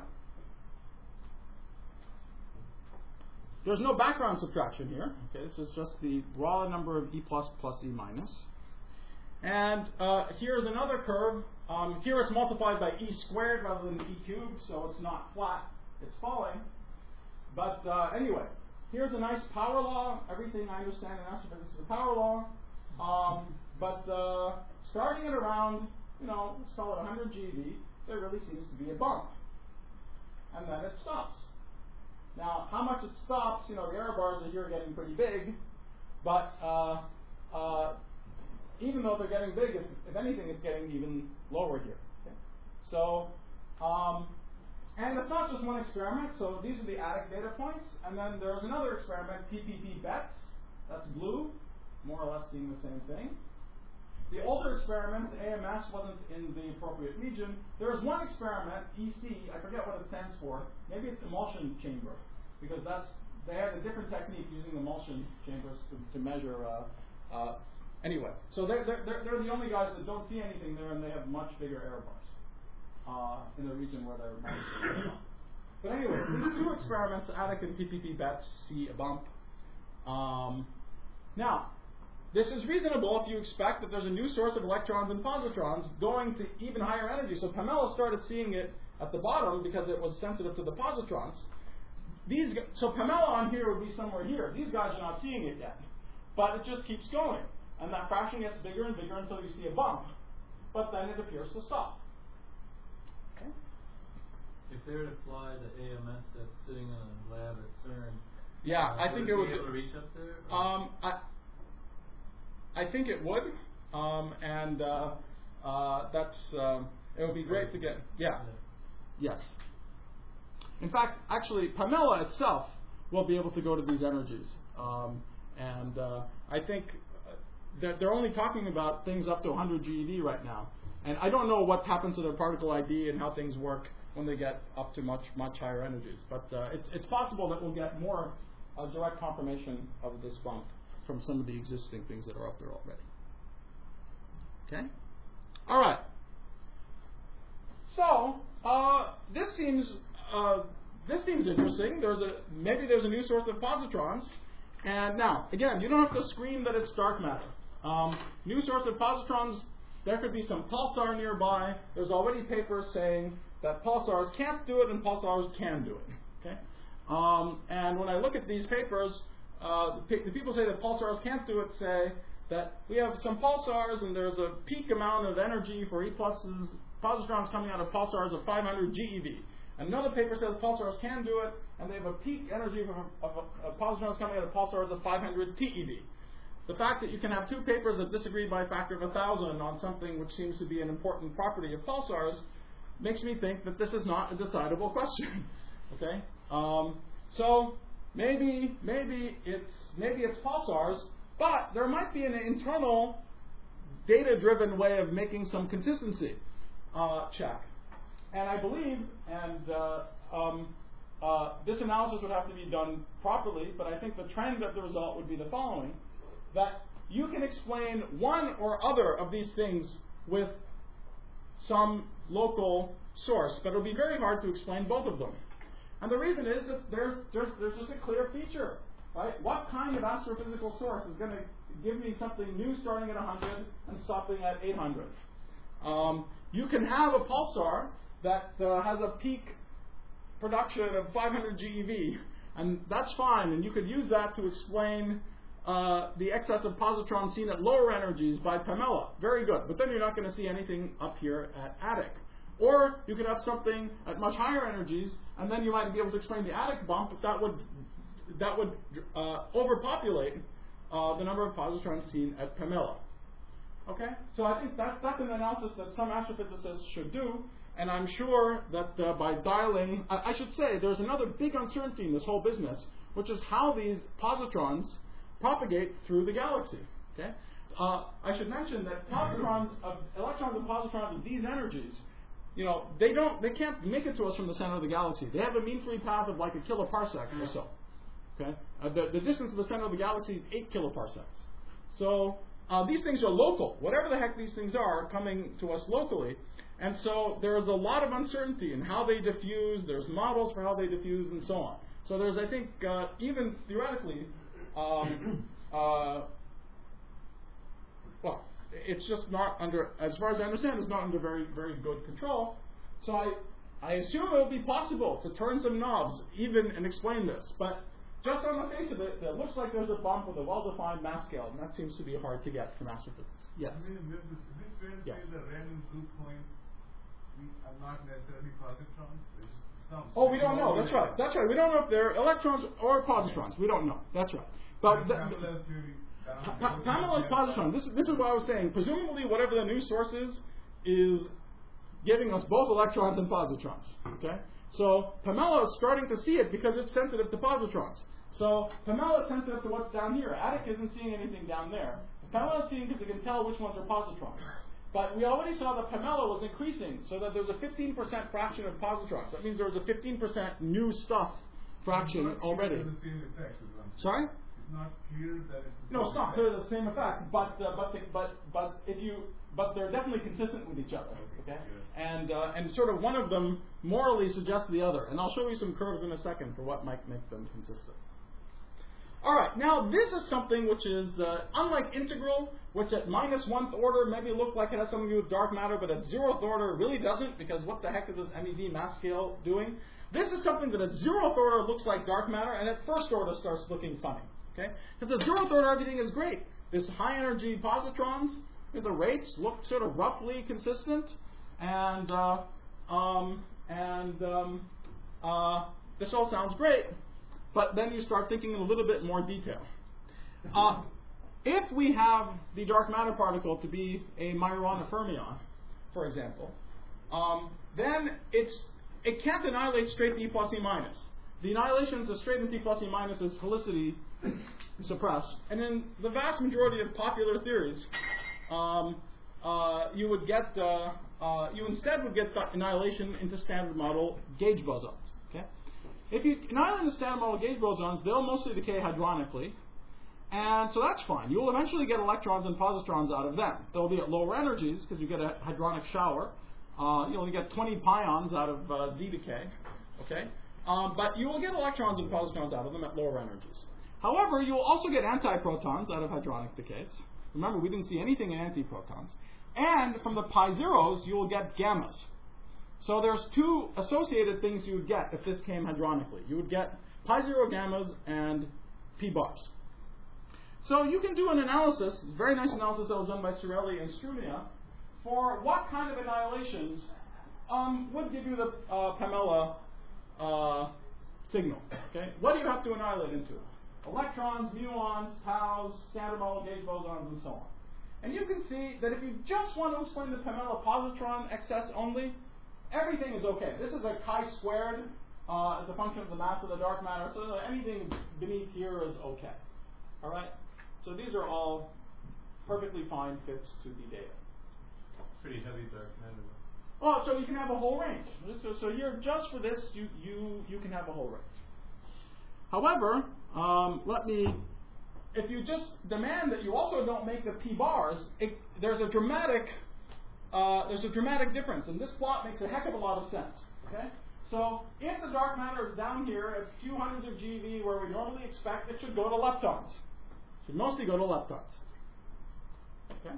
Speaker 3: There's no background subtraction here. Okay, this is just the raw number of E plus plus E minus. And uh, here's another curve. Um, here it's multiplied by E squared rather than E cubed, so it's not flat, it's falling. But uh, anyway, here's a nice power law. Everything I understand in astrophysics is a power law. Um, but uh, starting at around, you know, let's call it one hundred GeV, there really seems to be a bump. And then it stops. Now, how much it stops, you know, the error bars are here getting pretty big, but uh, uh, even though they're getting big, if, if anything, it's getting even lower here. Okay? So, um, and it's not just one experiment, so these are the ATTIC data points, and then there's another experiment, P P P BETS, that's blue, more or less seeing the same thing. The older experiments, A M S wasn't in the appropriate region. There was one experiment, E C, I forget what it stands for. Maybe it's emulsion chamber, because that's they had a different technique using emulsion chambers to, to measure. Uh, uh, anyway, so they're, they're, they're the only guys that don't see anything there, and they have much bigger error bars uh, in the region where they're measuring. But anyway, these two experiments, ATTIC and P P P BETS, see a bump. Um, now, this is reasonable if you expect that there's a new source of electrons and positrons going to even higher energy. So Pamela started seeing it at the bottom because it was sensitive to the positrons. These, so Pamela on here would be somewhere here. These guys are not seeing it yet. But it just keeps going. And that fraction gets bigger and bigger until you see a bump. But then it appears to stop. Okay?
Speaker 4: If they were to fly the A M S that's sitting in a lab at CERN,
Speaker 3: yeah,
Speaker 4: uh,
Speaker 3: I think
Speaker 4: would
Speaker 3: it would
Speaker 4: be able to reach up there?
Speaker 3: Um, I, I think it would, um, and uh, uh, that's um, it would be great to get. Yeah, yes. In fact, actually, Pamela itself will be able to go to these energies, um, and uh, I think that they're only talking about things up to one hundred GeV right now, and I don't know what happens to their particle I D and how things work when they get up to much much higher energies. But uh, it's it's possible that we'll get more uh, direct confirmation of this bump. from some of the existing things that are up there already. Okay? All right. So uh, this seems uh, this seems interesting. There's a maybe there's a new source of positrons, and now again, you don't have to scream that it's dark matter. Um, new source of positrons. There could be some pulsar nearby. There's already papers saying that pulsars can't do it and pulsars can do it. Okay, um, and when I look at these papers, uh, the, pe- the people say that pulsars can't do it. Say that we have some pulsars and there's a peak amount of energy for E pluses, positrons coming out of pulsars of five hundred GeV. Another paper says pulsars can do it, and they have a peak energy of, of, of positrons coming out of pulsars of five hundred TeV. The fact that you can have two papers that disagree by a factor of a thousand on something which seems to be an important property of pulsars makes me think that this is not a decidable question. Okay, um, so maybe maybe it's maybe it's pulsars, but there might be an internal data-driven way of making some consistency uh, check. And I believe, and uh, um, uh, this analysis would have to be done properly, but I think the trend of the result would be the following: that you can explain one or other of these things with some local source, but it'll be very hard to explain both of them. And the reason is that there's, there's, there's just a clear feature, right? What kind of astrophysical source is going to give me something new starting at one hundred and stopping at eight hundred? Um, you can have a pulsar that uh, has a peak production of five hundred GeV, and that's fine, and you could use that to explain uh, the excess of positrons seen at lower energies by Pamela. Very good, but then you're not going to see anything up here at Attic. Or you could have something at much higher energies, and then you might be able to explain the Attic bump, but that would that would uh, overpopulate uh, the number of positrons seen at Pamela. Okay, so I think that's that's an analysis that some astrophysicists should do, and I'm sure that uh, by dialing, I, I should say, there's another big uncertainty in this whole business, which is how these positrons propagate through the galaxy. Okay, uh, I should mention that positrons of electrons and positrons of these energies, you know, they don't, they can't make it to us from the center of the galaxy. They have a mean free path of like a kiloparsec or so. Okay, uh, the, the distance to the center of the galaxy is eight kiloparsecs. So uh, these things are local. Whatever the heck these things are, are coming to us locally. And so there is a lot of uncertainty in how they diffuse. There's models for how they diffuse and so on. So there's, I think, uh, even theoretically, um, uh, well, it's just not under, as far as I understand, it's not under very, very good control. So I, I assume it will be possible to turn some knobs even and explain this. But just on the face of it, it looks like there's a bump with a well-defined mass scale, and that seems to be hard to get from astrophysics. Yes?
Speaker 6: I mean, is it fair to
Speaker 3: Yes.
Speaker 6: say that red and blue points are not necessarily positrons? There's some
Speaker 3: Oh, we don't know. That's right. That's right. We don't know if they're electrons or positrons. We don't know. That's right. But the,
Speaker 6: Pamela's theory down
Speaker 3: Pa-
Speaker 6: the
Speaker 3: Pa-
Speaker 6: road
Speaker 3: Pamela's
Speaker 6: is
Speaker 3: positron. This, this is what I was saying. Presumably, whatever the new source is, is giving us both electrons and positrons. Okay. So Pamela is starting to see it because it's sensitive to positrons. So Pamela is sensitive to what's down here. Attic isn't seeing anything down there. Pamela is seeing because it can tell which ones are positrons. But we already saw that Pamela was increasing, so that there was a fifteen percent fraction of positrons. That means there was a fifteen percent new stuff fraction
Speaker 6: It's not
Speaker 3: already.
Speaker 6: clear the same effect, is what I'm saying.
Speaker 3: Sorry?
Speaker 6: It's not clear that it's the
Speaker 3: No,
Speaker 6: same
Speaker 3: it's not
Speaker 6: effect.
Speaker 3: clearly the same effect, but uh, but the, but but if you but they're definitely consistent with each other. Okay, and uh, and sort of one of them morally suggests the other, and I'll show you some curves in a second for what might make them consistent. All right, now this is something which is uh, unlike integral, which at minus one order maybe look like it has something to do with dark matter, but at zeroth order it really doesn't, because what the heck is this M E V mass scale doing? This is something that at zeroth order looks like dark matter, and at first order starts looking funny. Okay, because at zeroth order everything is great. This high energy positrons, the rates look sort of roughly consistent, and uh, um, and um, uh, this all sounds great. But then you start thinking in a little bit more detail. Uh, if we have the dark matter particle to be a Majorana fermion, for example, um, then it's it can't annihilate straight to E plus E minus. The annihilation to straight into E plus E minus is helicity suppressed. And in the vast majority of popular theories, um, uh, you would get uh, uh, you instead would get the annihilation into standard model gauge bosons. Okay. If you annihilate the standard model gauge bosons, they'll mostly decay hadronically. And so that's fine. You'll eventually get electrons and positrons out of them. They'll be at lower energies because you get a hadronic shower. Uh, you only get twenty pions out of uh, Z decay. Okay? Um, but you will get electrons and positrons out of them at lower energies. However, you will also get antiprotons out of hadronic decays. Remember, we didn't see anything in antiprotons. And from the pi zeros, you will get gammas. So there's two associated things you would get if this came hadronically. You would get pi zero gammas and p bars. So you can do an analysis, a very nice analysis that was done by Cirelli and Strumia, for what kind of annihilations um, would give you the uh, Pamela uh, signal. Okay, what do you have to annihilate into? Electrons, muons, taus, standard model gauge bosons, and so on. And you can see that if you just want to explain the Pamela positron excess only, everything is okay. This is a chi squared uh, as a function of the mass of the dark matter, so anything beneath here is okay. All right. So these are all perfectly fine fits to the data.
Speaker 4: Pretty heavy dark matter.
Speaker 3: Oh, so you can have a whole range. So, so you're just for this, you you you can have a whole range. However, um, let me. If you just demand that you also don't make the p bars, it, there's a dramatic uh, there's a dramatic difference, and this plot makes a heck of a lot of sense. Okay. So if the dark matter is down here at a few hundreds of GeV where we normally expect, it should go to leptons. It should mostly go to leptons. Okay.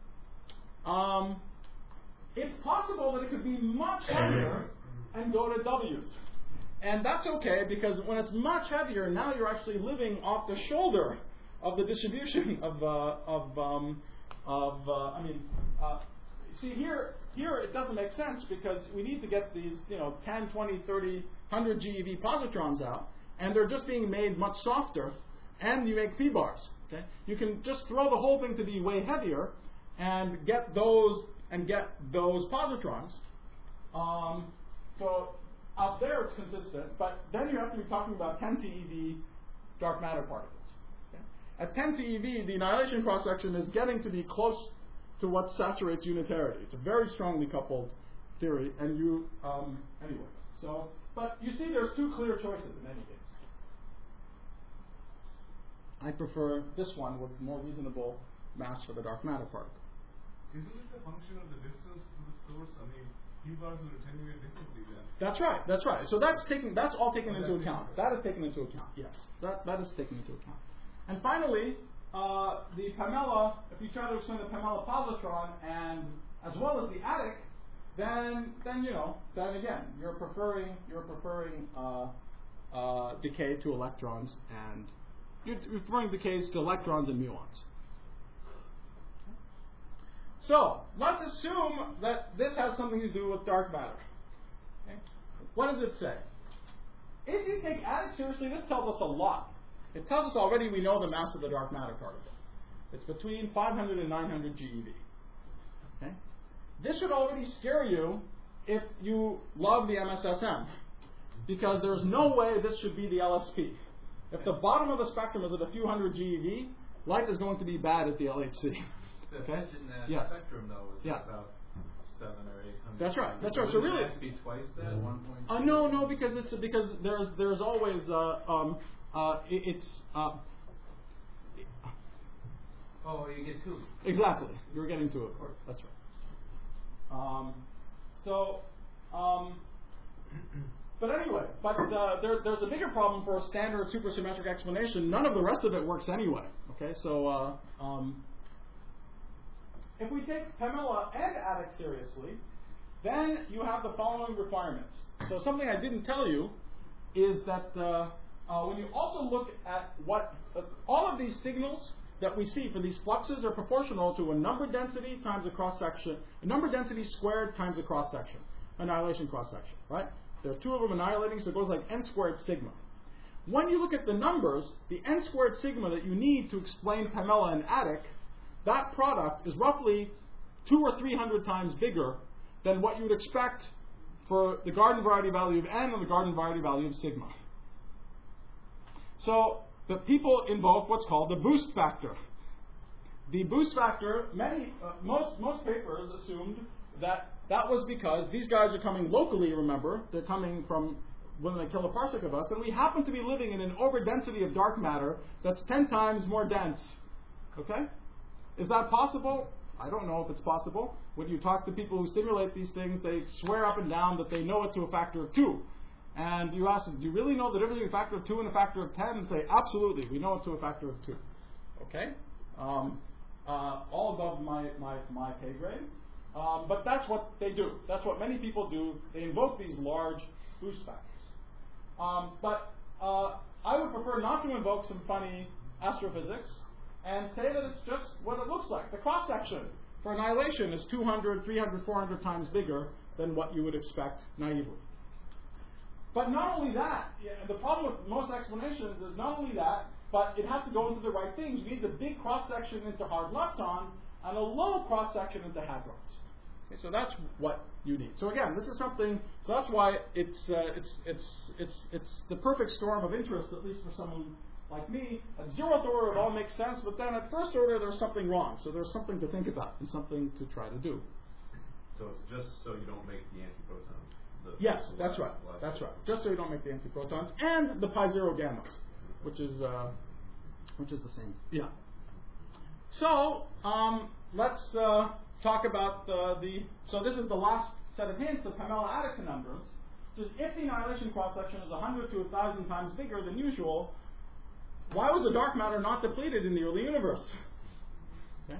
Speaker 3: Um, it's possible that it could be much heavier and go to W's. And that's okay, because when it's much heavier, now you're actually living off the shoulder of the distribution of, uh, of, um, of uh, I mean, uh, see here, here it doesn't make sense because we need to get these, you know, ten, twenty, thirty, one hundred GeV positrons out, and they're just being made much softer, and you make phi bars. Okay? You can just throw the whole thing to be way heavier and get those and get those positrons. Um, so out there it's consistent, but then you have to be talking about ten TeV dark matter particles. Okay? At ten TeV, the annihilation cross-section is getting to be close to what saturates unitarity. It's a very strongly coupled theory, and you, um, anyway. So, but you see there's two clear choices in any case. I prefer this one with more reasonable mass for the dark matter particle.
Speaker 6: Isn't it a function of the distance to the source? I mean, p bars will attenuate differently then.
Speaker 3: That's right. That's right. So that's taken. That's all taken into account. That is taken into account. Yes. That that is taken into account. And finally, uh, the Pamela. If you try to explain the Pamela positron and as well as the attic, then then you know then again you're preferring you're preferring uh, uh, decay to electrons and you're preferring decays to electrons and muons. So let's assume that this has something to do with dark matter. Okay? What does it say? If you take attic seriously, this tells us a lot. It tells us already we know the mass of the dark matter particle. It's between five hundred and nine hundred GeV. Okay? This should already scare you if you love the M S S M, because there's no way this should be the L S P. If the bottom of the spectrum is at a few hundred GeV, light is going to be bad at the L H C.
Speaker 4: The
Speaker 3: Okay?
Speaker 4: edge in that
Speaker 3: Yes.
Speaker 4: spectrum, though, is
Speaker 3: Yeah.
Speaker 4: about seven or eight hundred.
Speaker 3: That's right. That's right. So
Speaker 4: Wouldn't
Speaker 3: really,
Speaker 4: it have to be twice that, one point two?
Speaker 3: Uh, no, no, because it's because there's there's always uh, um, uh, it, it's uh,
Speaker 4: Oh, you get two.
Speaker 3: exactly you're getting to it. That's right. Um, so, um, but anyway, but uh, there, there's a bigger problem for a standard supersymmetric explanation. None of the rest of it works anyway. Okay, so uh, um, if we take Pamela and attic seriously, then you have the following requirements. So something I didn't tell you is that uh, uh, when you also look at what uh, all of these signals that we see for these fluxes are proportional to a number density times a cross section, a number density squared times a cross section, annihilation cross section, right? There are two of them annihilating, so it goes like n squared sigma. When you look at the numbers, the n squared sigma that you need to explain Pamela and attic, that product is roughly two or three hundred times bigger than what you would expect for the garden variety value of n and the garden variety value of sigma. So the people invoke what's called the boost factor. The boost factor, many, uh, most most papers assumed that that was because these guys are coming locally. Remember, they're coming from within a kiloparsec of us, and we happen to be living in an overdensity of dark matter that's ten times more dense. Okay? Is that possible? I don't know if it's possible. When you talk to people who simulate these things, they swear up and down that they know it to a factor of two. And you ask them, do you really know the difference between a factor of two and a factor of ten? And say, absolutely, we know it to a factor of two. Okay? Um, uh, all above my, my, my pay grade. Um, but that's what they do. That's what many people do. They invoke these large boost factors. Um, but uh, I would prefer not to invoke some funny astrophysics and say that it's just what it looks like. The cross-section for annihilation is two hundred, three hundred, four hundred times bigger than what you would expect naively. But not only that, yeah, the problem with most explanations is not only that, but it has to go into the right things. You need the big cross-section into hard leptons and a low cross-section into hadrons. Okay, so that's what you need. So again, this is something. So that's why it's uh, it's it's it's it's the perfect storm of interest, at least for someone like me. At zeroth order, it all makes sense, but then at first order, there's something wrong. So there's something to think about and something to try to do.
Speaker 5: So it's just so you don't make the antiprotons. The
Speaker 3: Yes,
Speaker 5: the
Speaker 3: that's
Speaker 5: last-
Speaker 3: right.
Speaker 5: last
Speaker 3: That's
Speaker 5: bit.
Speaker 3: right. Just so you don't make the antiprotons and the pi zero gammas, which is uh, which is the same. Yeah. So um, let's uh, talk about uh, the. So this is the last set of hints, the Pamela-Attic conundrums. Which is if the annihilation cross section is one hundred to one thousand times bigger than usual, why was the dark matter not depleted in the early universe? Okay.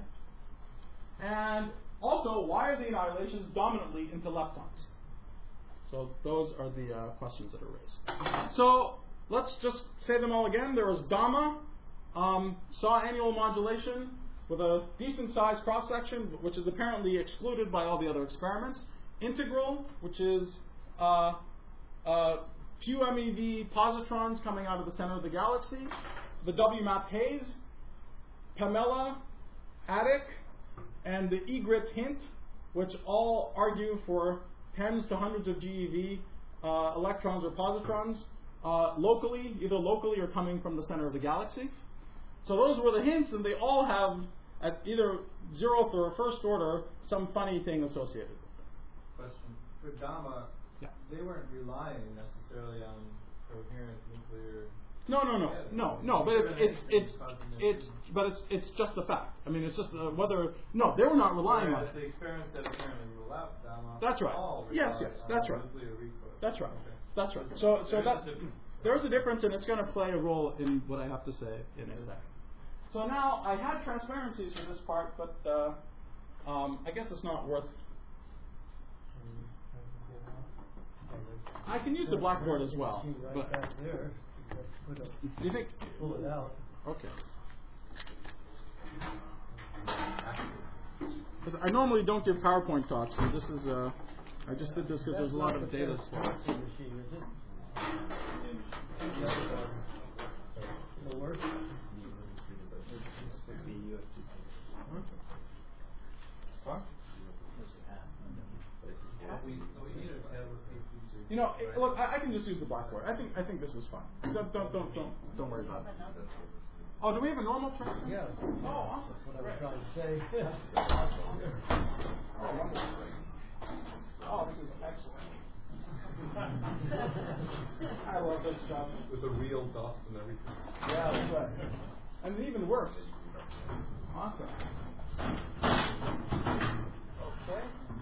Speaker 3: And also, why are the annihilations dominantly into leptons? So those are the uh, questions that are raised. So let's just say them all again. There was gamma, um, saw annual modulation with a decent sized cross section, which is apparently excluded by all the other experiments. Integral, which is uh, uh, few MeV positrons coming out of the center of the galaxy. The W MAP haze, Pamela, Attic, and the egret hint, which all argue for tens to hundreds of GeV uh, electrons or positrons uh, locally, either locally or coming from the center of the galaxy. So those were the hints, and they all have, at either zeroth or first order, some funny thing associated with them.
Speaker 4: Question. For gamma,
Speaker 3: Yeah.
Speaker 4: they weren't relying necessarily on coherent nuclear.
Speaker 3: No, no, no,
Speaker 4: Yeah,
Speaker 3: no,
Speaker 4: they-
Speaker 3: no. But it's
Speaker 4: they-
Speaker 3: it's
Speaker 4: they-
Speaker 3: it's
Speaker 4: causing
Speaker 3: it's
Speaker 4: it.
Speaker 3: but it's it's just a fact. I mean, it's just uh, whether no, they were not relying on
Speaker 4: Whereas
Speaker 3: it.
Speaker 4: the experiments that apparently rule out gamma.
Speaker 3: That's right.
Speaker 4: all
Speaker 3: Yes,
Speaker 4: rely
Speaker 3: yes,
Speaker 4: on
Speaker 3: that's right.
Speaker 4: Nuclear recoil.
Speaker 3: That's right.
Speaker 4: Okay.
Speaker 3: That's right. So so
Speaker 4: There is
Speaker 3: that
Speaker 4: a difference.
Speaker 3: there is a difference, and it's going to play a role in what I have to say in a second. So now I had transparencies for this part, but uh, um, I guess it's not worth. I can use the blackboard as well. But
Speaker 7: Right back there. Put a,
Speaker 3: do you think?
Speaker 7: pull it out.
Speaker 3: Okay. 'Cause I normally don't give PowerPoint talks, so this is uh, I just did this because there's a lot of data slides.
Speaker 7: That's not the machine, is it? It'll work.
Speaker 3: What?
Speaker 4: We, we need a tablet P C.
Speaker 3: You know, it, look, I, I can just use the blackboard. I think I think this is fine. Don't don't don't don't, don't worry about it. Oh, do we have a normal transfer?
Speaker 7: Yeah.
Speaker 3: Oh, awesome.
Speaker 7: What I was
Speaker 3: Great.
Speaker 7: trying to say.
Speaker 3: Oh, wonderful. Oh, this is excellent. I love this stuff.
Speaker 5: With the real dust and everything.
Speaker 3: Yeah, that's right. And it even works. Awesome. Okay.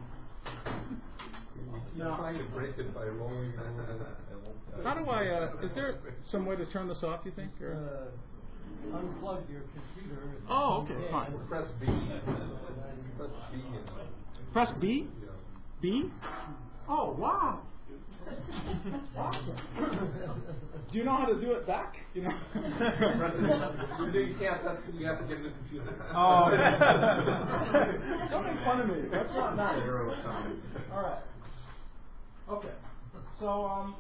Speaker 5: You're
Speaker 3: Now,
Speaker 5: trying to break it by rolling it over.
Speaker 3: how do I? Uh, is there some way to turn this off? You think? Or?
Speaker 7: Uh, unplug your computer. and
Speaker 3: Oh,
Speaker 7: you
Speaker 3: okay,
Speaker 7: can.
Speaker 3: fine.
Speaker 5: Press B. Press B. And,
Speaker 3: Press B.
Speaker 5: yeah.
Speaker 3: B. Oh wow. Awesome. Do you know how to do it back? You know.
Speaker 5: Press it. You can't. That's, you have to get in the computer.
Speaker 3: Oh. Don't make fun of me. That's not nice.
Speaker 5: Zero time.
Speaker 3: All right. Okay. So um.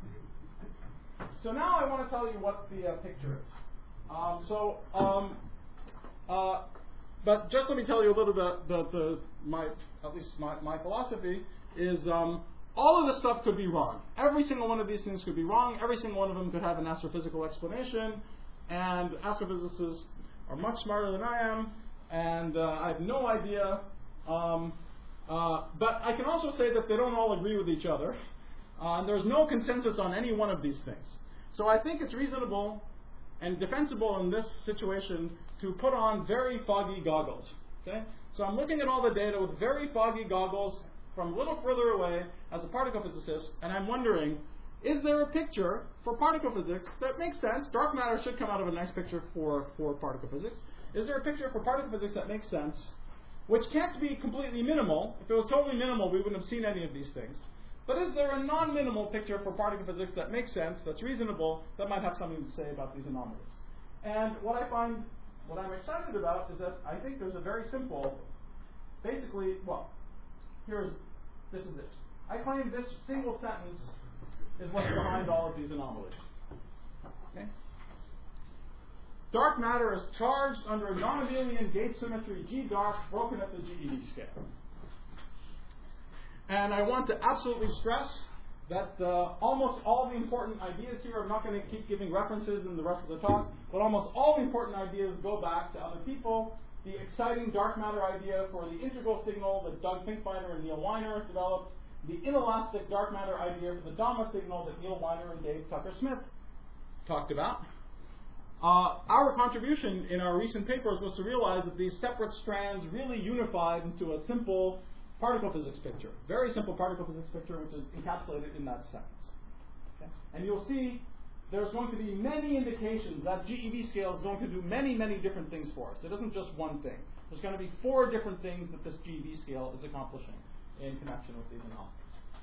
Speaker 3: So now I want to tell you what the uh, picture is. Um, so um. Uh. But just let me tell you a little bit. The, the my at least my, my philosophy is um. All of this stuff could be wrong. Every single one of these things could be wrong. Every single one of them could have an astrophysical explanation. And astrophysicists are much smarter than I am. And uh, I have no idea. Um, uh, but I can also say that they don't all agree with each other. Uh, and there's no consensus on any one of these things. So I think it's reasonable and defensible in this situation to put on very foggy goggles. Okay? So I'm looking at all the data with very foggy goggles from a little further away as a particle physicist, and I'm wondering, is there a picture for particle physics that makes sense? Dark matter should come out of a nice picture for, for particle physics. Is there a picture for particle physics that makes sense, which can't be completely minimal? If it was totally minimal, we wouldn't have seen any of these things. But is there a non-minimal picture for particle physics that makes sense, that's reasonable, that might have something to say about these anomalies? And what I find, what I'm excited about is that I think there's a very simple, basically, well, here's, this is it. I claim this single sentence is what's behind all of these anomalies. Okay? Dark matter is charged under a non-abelian gauge symmetry G dark broken at the G E D scale. And I want to absolutely stress that uh, almost all the important ideas here, I'm not going to keep giving references in the rest of the talk, but almost all the important ideas go back to other people. The exciting dark matter idea for the integral signal that Doug Finkbeiner and Neil Weiner developed, the inelastic dark matter idea for the Dama signal that Neil Weiner and Dave Tucker-Smith talked about. Uh, our contribution in our recent papers was to realize that these separate strands really unified into a simple particle physics picture. Very simple particle physics picture, which is encapsulated in that sentence. Okay? And you'll see there's going to be many indications that G E D scale is going to do many, many different things for us. It isn't just one thing. There's going to be four different things that this G E D scale is accomplishing in connection with these anomalies.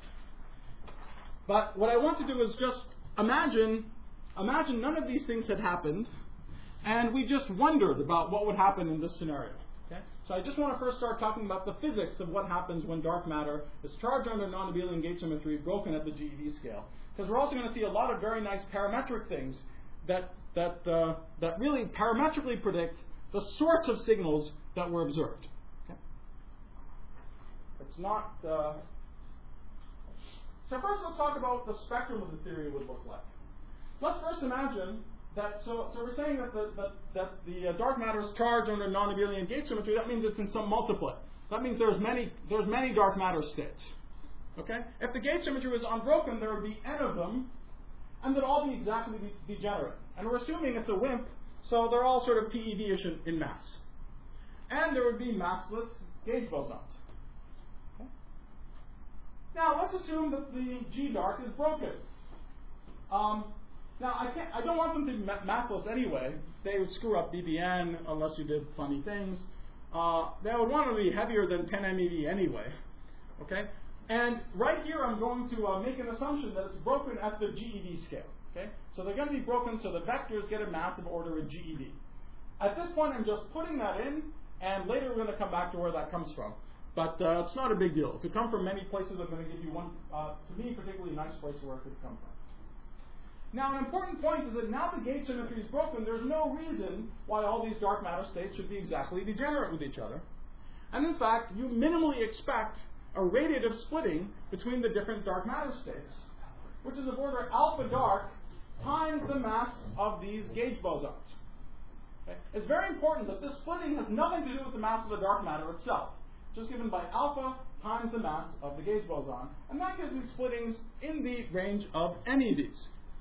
Speaker 3: But what I want to do is just imagine, imagine none of these things had happened, and we just wondered about what would happen in this scenario. Okay? So I just want to first start talking about the physics of what happens when dark matter is charged under non-abelian gauge symmetry broken at the G E D scale. Because we're also going to see a lot of very nice parametric things that, that, uh, that really parametrically predict the sorts of signals that were observed. Okay? It's not... Uh, so first let's talk about the spectrum of the theory would look like. Let's first imagine that, so, so we're saying that the, that, that the uh, dark matter is charged under non-abelian gauge symmetry. That means it's in some multiplet. That means there's many, there's many dark matter states. Okay? If the gauge symmetry was unbroken, there would be n of them, and they'd all be exactly de- degenerate. And we're assuming it's a WIMP, so they're all sort of P E D-ish in, in mass. And there would be massless gauge bosons. Okay? Now, let's assume that the G dark is broken. Um, now, I can't. I don't want them to be ma- massless anyway. They would screw up B B N unless you did funny things. Uh, they would want to be heavier than ten MeV anyway. Okay? And right here, I'm going to uh, make an assumption that it's broken at the G E D scale. Okay? So they're going to be broken so the vectors get a mass of order in G E D. At this point, I'm just putting that in, and later we're going to come back to where that comes from. But uh, it's not a big deal. It could come from many places. I'm going to give you one, uh, to me, particularly nice place where it could come from. Now, an important point is that now the gauge symmetry is broken, there's no reason why all these dark matter states should be exactly degenerate with each other. And in fact, you minimally expect a radiative splitting between the different dark matter states, which is of order alpha dark times the mass of these gauge bosons. Okay? It's very important that this splitting has nothing to do with the mass of the dark matter itself. It's just given by alpha times the mass of the gauge boson. And that gives me splittings in the range of N E Ds.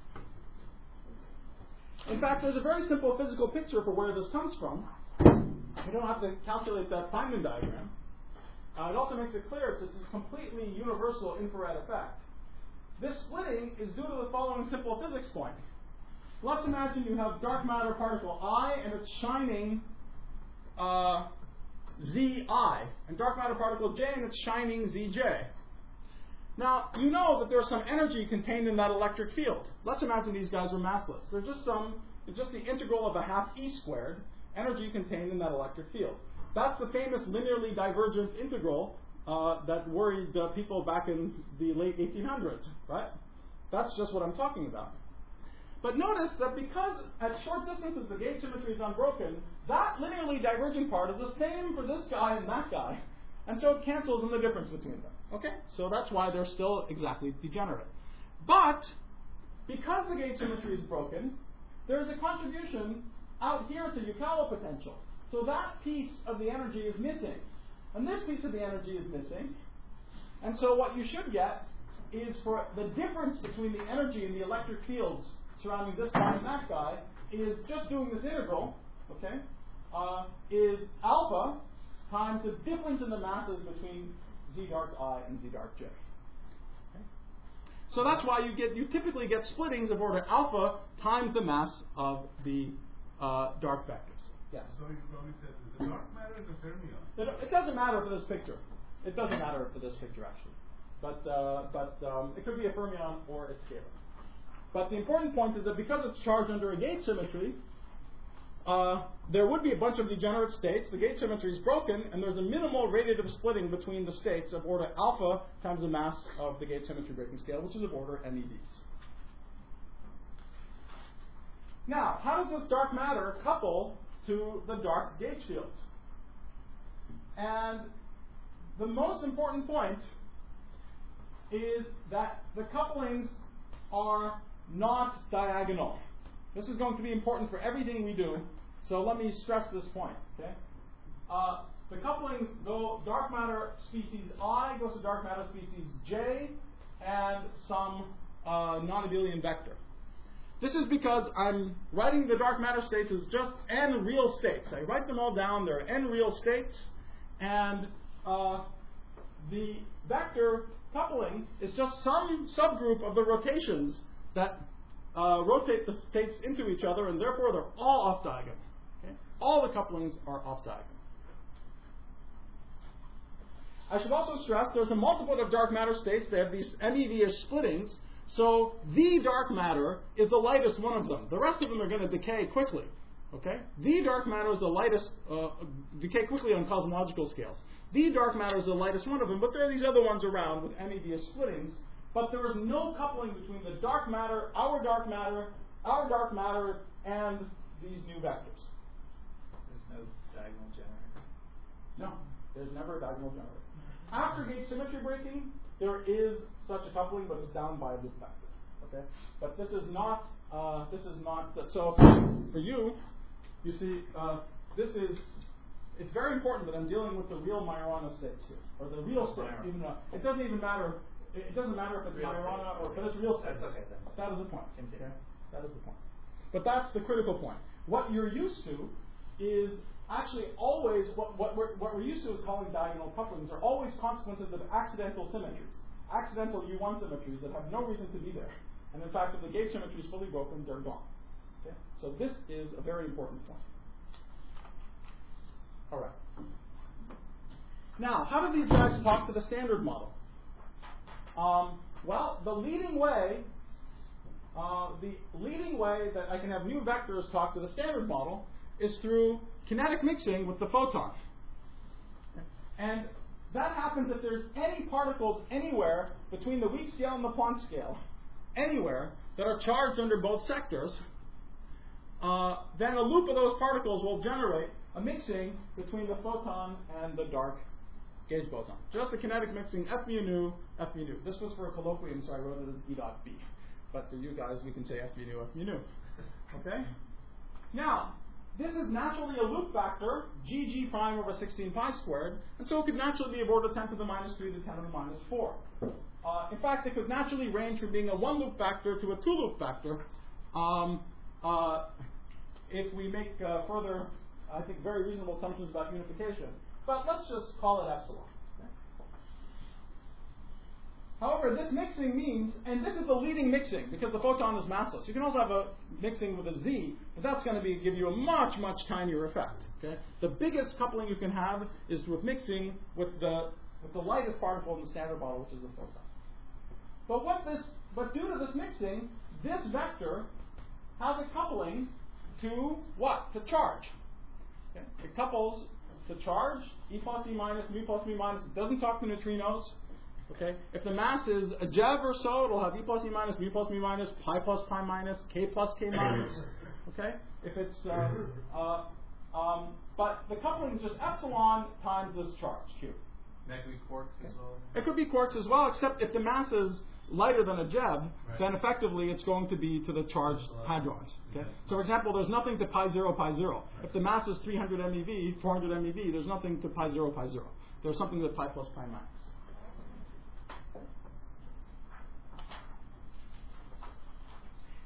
Speaker 3: In fact, there's a very simple physical picture for where this comes from. We don't have to calculate that Feynman diagram. Uh, it also makes it clear it's a completely universal infrared effect. This splitting is due to the following simple physics point. Let's imagine you have dark matter particle I, and it's shining uh, Z I, and dark matter particle J, and it's shining Z J. Now, you know that there's some energy contained in that electric field. Let's imagine these guys are massless. There's just some, it's just the integral of a half E squared energy contained in that electric field. That's the famous linearly divergent integral uh, that worried uh, people back in the late eighteen hundreds, right? That's just what I'm talking about. But notice that because at short distances the gauge symmetry is unbroken, that linearly divergent part is the same for this guy and that guy. And so it cancels in the difference between them. Okay? So that's why they're still exactly degenerate. But because the gauge symmetry is broken, there's a contribution out here to Yukawa potential. So that piece of the energy is missing. And this piece of the energy is missing. And so what you should get is for the difference between the energy and the electric fields surrounding this guy and that guy is just doing this integral, okay, uh, is alpha times the difference in the masses between z dark I and z dark j. Okay? So that's why you get you typically get splittings of order alpha times the mass of the uh, dark vectors. Yes.
Speaker 6: So you probably said this. The dark matter is a fermion.
Speaker 3: It, it doesn't matter for this picture. It doesn't matter for this picture actually, but uh, but um, it could be a fermion or a scalar. But the important point is that because it's charged under a gauge symmetry, uh, there would be a bunch of degenerate states. The gauge symmetry is broken, and there's a minimal radiative splitting between the states of order alpha times the mass of the gauge symmetry breaking scale, which is of order M E Vs. Now, how does this dark matter couple to the dark gauge fields? And the most important point is that the couplings are not diagonal. This is going to be important for everything we do, so let me stress this point. Okay? Uh, the couplings go dark matter species I goes to dark matter species J and some uh, non-abelian vector. This is because I'm writing the dark matter states as just n real states. I write them all down. There are n real states, and uh, the vector coupling is just some subgroup of the rotations that uh, rotate the states into each other, and therefore they're all off diagonal. Okay? All the couplings are off diagonal. I should also stress there's a multiplet of dark matter states. They have these M E V-ish splittings. So the dark matter is the lightest one of them. The rest of them are going to decay quickly. Okay? The dark matter is the lightest, uh, decay quickly on cosmological scales. The dark matter is the lightest one of them, but there are these other ones around with M E V-ish splittings. But there is no coupling between the dark matter, our dark matter, our dark matter, and these new vectors.
Speaker 8: There's no diagonal generator.
Speaker 3: No, there's never a diagonal generator. After gauge symmetry breaking, there is such a coupling, but it's down by a loop vector. Okay, but this is not. Uh, this is not. The, so for you, you see, uh, this is. It's very important that I'm dealing with the real Majorana states here, or the real states. Even though it doesn't even matter. It doesn't matter if it's
Speaker 8: Real
Speaker 3: Majorana
Speaker 8: states.
Speaker 3: or, but it's real states.
Speaker 8: That's okay then.
Speaker 3: That is the point.
Speaker 8: Continue.
Speaker 3: Okay? That is the point. But that's the critical point. What you're used to is actually always what what we're, what we're used to is calling diagonal couplings are always consequences of accidental symmetries, accidental U one symmetries that have no reason to be there. And in fact, if the gauge symmetry is fully broken, they're gone. Okay? So this is a very important point. All right. Now, how do these guys talk to the standard model? Um, well, the leading way, uh, the leading way that I can have new vectors talk to the standard model is through kinetic mixing with the photon. And that happens if there's any particles anywhere between the weak scale and the Planck scale, anywhere, that are charged under both sectors, uh, then a loop of those particles will generate a mixing between the photon and the dark gauge boson. Just a kinetic mixing, F mu nu, F mu nu. This was for a colloquium, so I wrote it as E dot B. But for you guys, we can say F mu nu, F mu nu. Okay? Now, this is naturally a loop factor, G G prime over sixteen pi squared, and so it could naturally be of order ten to the minus three to ten to the minus four. Uh, in fact, it could naturally range from being a one loop factor to a two loop factor um, uh, if we make uh, further, I think, very reasonable assumptions about unification. But let's just call it epsilon. Okay? However, this mixing means, and this is the leading mixing because the photon is massless. You can also have a mixing with a Z, but that's going to be give you a much, much tinier effect. Okay? The biggest coupling you can have is with mixing with the with the lightest particle in the standard model, which is the photon. But what this, but due to this mixing, this vector has a coupling to what? To charge. Okay? It couples to charge, E plus E minus, mu plus mu minus. It doesn't talk to neutrinos. Okay? If the mass is a J E V or so, it'll have E plus E minus, mu plus mu minus, pi plus pi minus, K plus K minus. Okay? If it's, uh, uh, um, but the coupling is just epsilon times this charge, Q.
Speaker 8: That could be quarks
Speaker 3: Okay.
Speaker 8: as well.
Speaker 3: It could be quarks as well, except if the mass is lighter than a J E V,
Speaker 8: Right.
Speaker 3: then effectively it's going to be to the charged hadrons. Okay? So for example, there's nothing to pi zero, pi zero. If the mass is three hundred MeV, four hundred MeV, there's nothing to pi zero, pi zero. There's something to pi plus pi minus.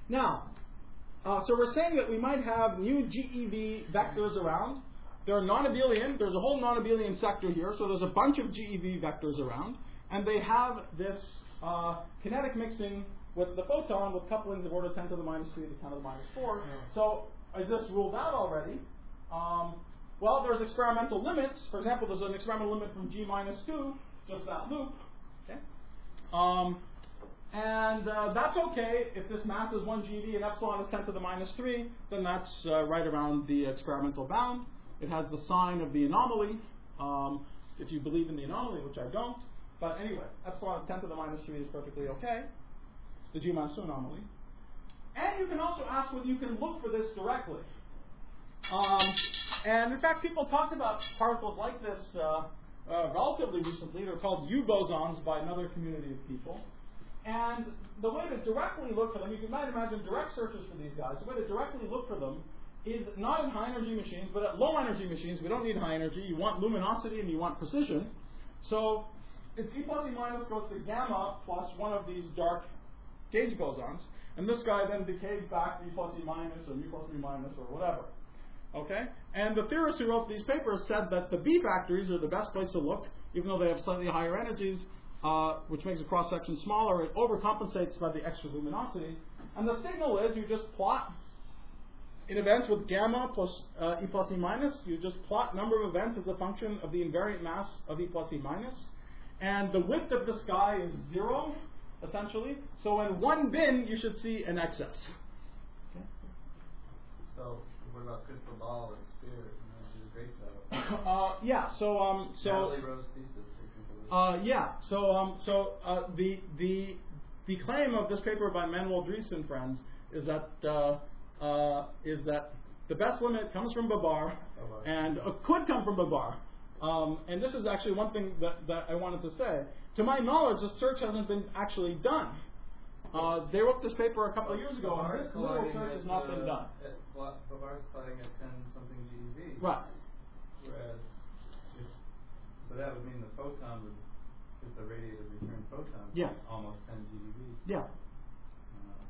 Speaker 3: Now, uh, so we're saying that we might have new G E V vectors around. There are non-abelian, there's a whole non-abelian sector here, so there's a bunch of G E V vectors around, and they have this uh, kinetic mixing with the photon with couplings of order ten to the minus three to ten to the minus four. So is this ruled out already? Um, well, there's experimental limits. For example, there's an experimental limit from G minus two, just that loop. Okay? Um, and uh, that's okay if this mass is one G eV and epsilon is ten to the minus three, then that's uh, right around the experimental bound. It has the sign of the anomaly, um, if you believe in the anomaly, which I don't. But anyway, epsilon of ten to the minus three is perfectly okay, the G minus two anomaly. And you can also ask whether you can look for this directly. Um, and in fact, people talked about particles like this uh, uh, relatively recently. They're called U bosons by another community of people. And the way to directly look for them, you might imagine direct searches for these guys. The way to directly look for them is not in high energy machines, but at low energy machines. We don't need high energy. You want luminosity and you want precision. So it's E plus E minus goes to gamma plus one of these dark gauge bosons. And this guy then decays back to E plus E minus or mu plus mu minus or whatever. Okay? And the theorists who wrote these papers said that the B factories are the best place to look, even though they have slightly higher energies, uh, which makes the cross-section smaller. It overcompensates by the extra luminosity. And the signal is you just plot in events with gamma plus uh, E plus E minus, you just plot number of events as a function of the invariant mass of E plus E minus. And the width of the sky is zero, essentially. So in one bin, you should see an excess. Okay.
Speaker 4: So what about crystal ball and sphere? You know, did a great job.
Speaker 3: uh, yeah. So um. So.
Speaker 4: Natalie Rose thesis.
Speaker 3: Uh, yeah. So um. So uh, the the the claim of this paper by Manuel Dries and friends is that uh, uh, is that the best limit comes from Babar
Speaker 4: Babar.
Speaker 3: and uh, could come from Babar. Um, and this is actually one thing that, that I wanted to say. To my knowledge, the search hasn't been actually done. Uh, they wrote this paper a couple of years ago, and this little search has not been done.
Speaker 4: Babar's plotting at ten something G eV.
Speaker 3: Right.
Speaker 4: Whereas, if, so that would mean the photon would, if the radiated return photon,
Speaker 3: Yeah.
Speaker 4: almost ten G eV.
Speaker 3: Yeah.
Speaker 4: Uh,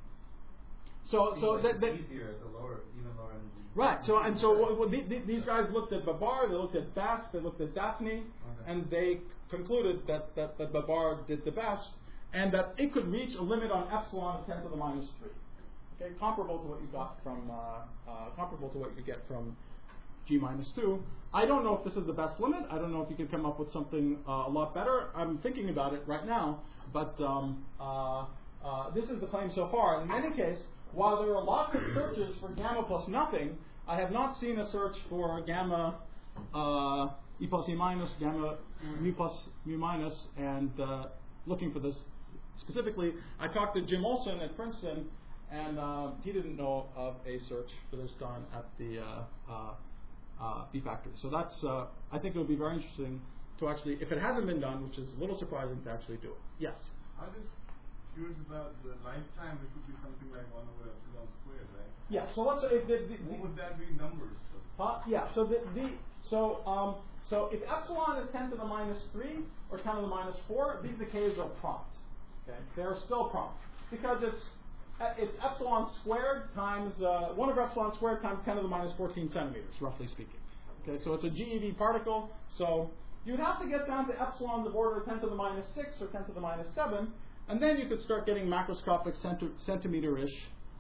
Speaker 3: So, so
Speaker 4: seems
Speaker 3: that,
Speaker 4: like
Speaker 3: that
Speaker 4: it's easier at the lower, even lower energy.
Speaker 3: right. So, and so what, what the, the, these guys looked at Babar, they looked at Bass, they looked at Daphne,
Speaker 4: Okay.
Speaker 3: and they concluded that, that, that Babar did the best, and that it could reach a limit on epsilon of ten to the minus three. Okay, comparable to what you got from, uh, uh, comparable to what you get from G minus two. I don't know if this is the best limit. I don't know if you can come up with something uh, a lot better. I'm thinking about it right now, but um, uh, uh, this is the claim so far. In any case, while there are lots of searches for gamma plus nothing, I have not seen a search for gamma uh, E plus E minus, gamma mu plus mu minus, and uh, looking for this specifically. I talked to Jim Olson at Princeton, and uh, he didn't know of a search for this done at the uh, uh, uh, B factory. So that's, uh, I think it would be very interesting to actually, if it hasn't been done, which is a little surprising to actually do it. Yes?
Speaker 6: I'm just curious about the lifetime. It could be something like one over epsilon squared, right?
Speaker 3: Yeah. So let's say if the, the,
Speaker 6: What would that be numbers?
Speaker 3: Uh, yeah, so the, the so um, so if epsilon is ten to the minus three or ten to the minus four, these decays are prompt. Okay, they're still prompt because it's uh, it's epsilon squared times uh, one over epsilon squared times ten to the minus fourteen centimeters, roughly speaking. Okay, so it's a G eV particle. So you'd have to get down to epsilons of order ten to the minus six or ten to the minus seven, and then you could start getting macroscopic centi- centimeter-ish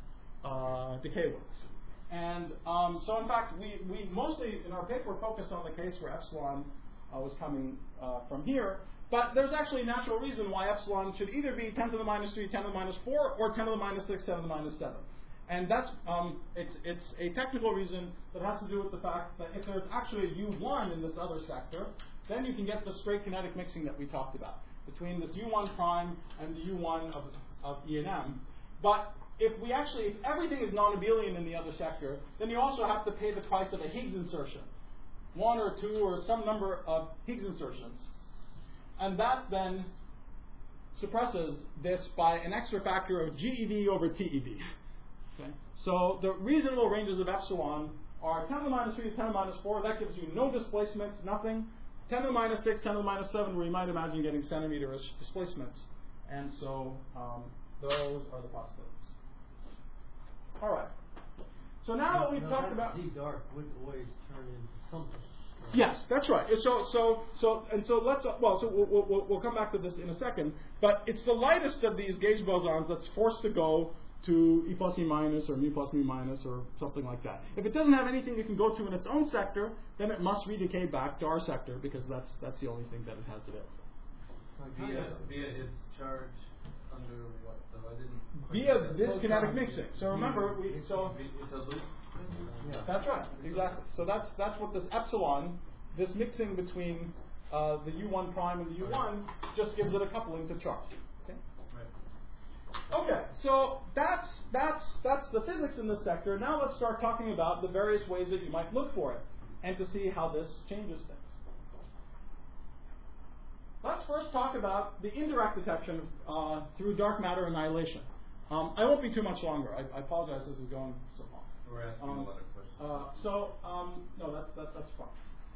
Speaker 3: uh, decay works. And um, so, in fact, we, we mostly, in our paper, focused on the case where epsilon uh, was coming uh, from here. But there's actually a natural reason why epsilon should either be ten to the minus three, ten to the minus four, or ten to the minus six, ten to the minus seven. And that's, um, it's, it's a technical reason that has to do with the fact that if there's actually a U one in this other sector, then you can get the straight kinetic mixing that we talked about between this U one prime and the U one of, of E and M. But if we actually, if everything is non-abelian in the other sector, then you also have to pay the price of a Higgs insertion, one or two or some number of Higgs insertions. And that then suppresses this by an extra factor of G E V over T E V. Okay? So the reasonable ranges of epsilon are ten to the minus three to ten to the minus four. That gives you no displacements, nothing. ten to the minus six, ten to the minus seven, where you might imagine getting centimeter-ish displacements. And so um, those are the possibilities. All right. So now that we've
Speaker 7: Now,
Speaker 3: talked
Speaker 7: that
Speaker 3: about
Speaker 7: Z dark would always turn into something. right?
Speaker 3: yes, that's right. So so so and so let's uh, well so we'll, we'll we'll come back to this in a second. But it's the lightest of these gauge bosons that's forced to go to E plus E minus or mu plus mu minus or something like that. If it doesn't have anything it can go to in its own sector, then it must redecay back to our sector because that's that's the only thing that it has available.
Speaker 4: Via, via its charge under what though? I didn't.
Speaker 3: Via this kinetic mixing. So remember, we so
Speaker 4: It's a loop.
Speaker 7: Yeah.
Speaker 3: that's right, exactly. So that's that's what this epsilon, this mixing between uh, the U one prime and the U one, just gives it a coupling to charge. Okay.
Speaker 4: Right.
Speaker 3: Okay. So that's that's that's the physics in this sector. Now let's start talking about the various ways that you might look for it, and to see how this changes things. Let's first talk about the indirect detection uh, through dark matter annihilation. Um, I won't be too much longer. I, I apologize. This is going so long.
Speaker 4: We're asking
Speaker 3: Um,
Speaker 4: a lot of questions.
Speaker 3: Uh, so, um, no, that's, that, that's fine.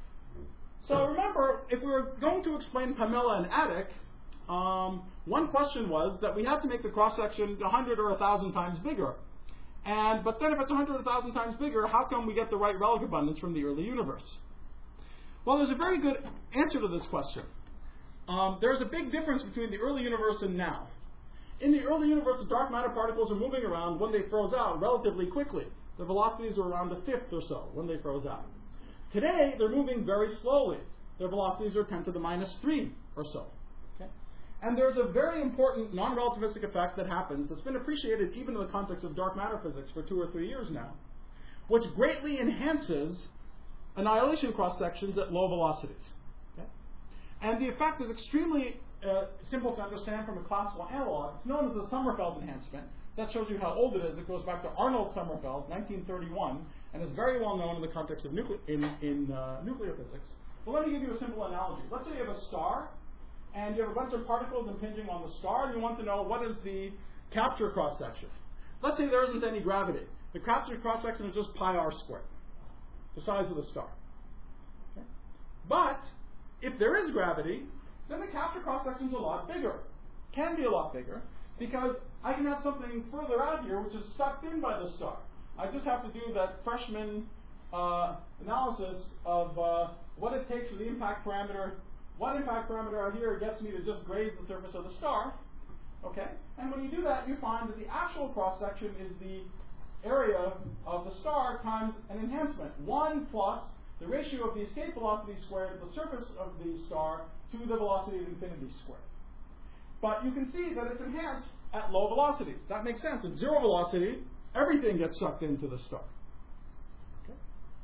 Speaker 3: So remember, if we were going to explain Pamela and Attic, um, one question was that we have to make the cross-section one hundred or one thousand times bigger. And, but then if it's one hundred or one thousand times bigger, how come we get the right relic abundance from the early universe? Well, there's a very good answer to this question. Um, there's a big difference between the early universe and now. In the early universe, the dark matter particles are moving around when they froze out relatively quickly. The velocities are around a fifth or so when they froze out. Today, they're moving very slowly. Their velocities are ten to the minus three or so. Okay? And there's a very important non-relativistic effect that happens that's been appreciated even in the context of dark matter physics for two or three years now, which greatly enhances annihilation cross-sections at low velocities. Okay? And the effect is extremely uh, simple to understand from a classical analog. It's known as the Sommerfeld enhancement. That shows you how old it is. It goes back to Arnold Sommerfeld, nineteen thirty-one, and is very well known in the context of nucle- in, in uh, nuclear physics. Well, let me give you a simple analogy. Let's say you have a star, and you have a bunch of particles impinging on the star, and you want to know what is the capture cross-section. Let's say there isn't any gravity. The capture cross-section is just pi r squared, the size of the star. Okay? But if there is gravity, then the capture cross-section is a lot bigger. Can be a lot bigger, because I can have something further out here which is sucked in by the star. I just have to do that freshman uh, analysis of uh, what it takes for the impact parameter. What impact parameter out here gets me to just graze the surface of the star. Okay? And when you do that, you find that the actual cross-section is the area of the star times an enhancement. one plus the ratio of the escape velocity squared to the surface of the star to the velocity of infinity squared. But you can see that it's enhanced at low velocities. That makes sense. At zero velocity, everything gets sucked into the star. Okay?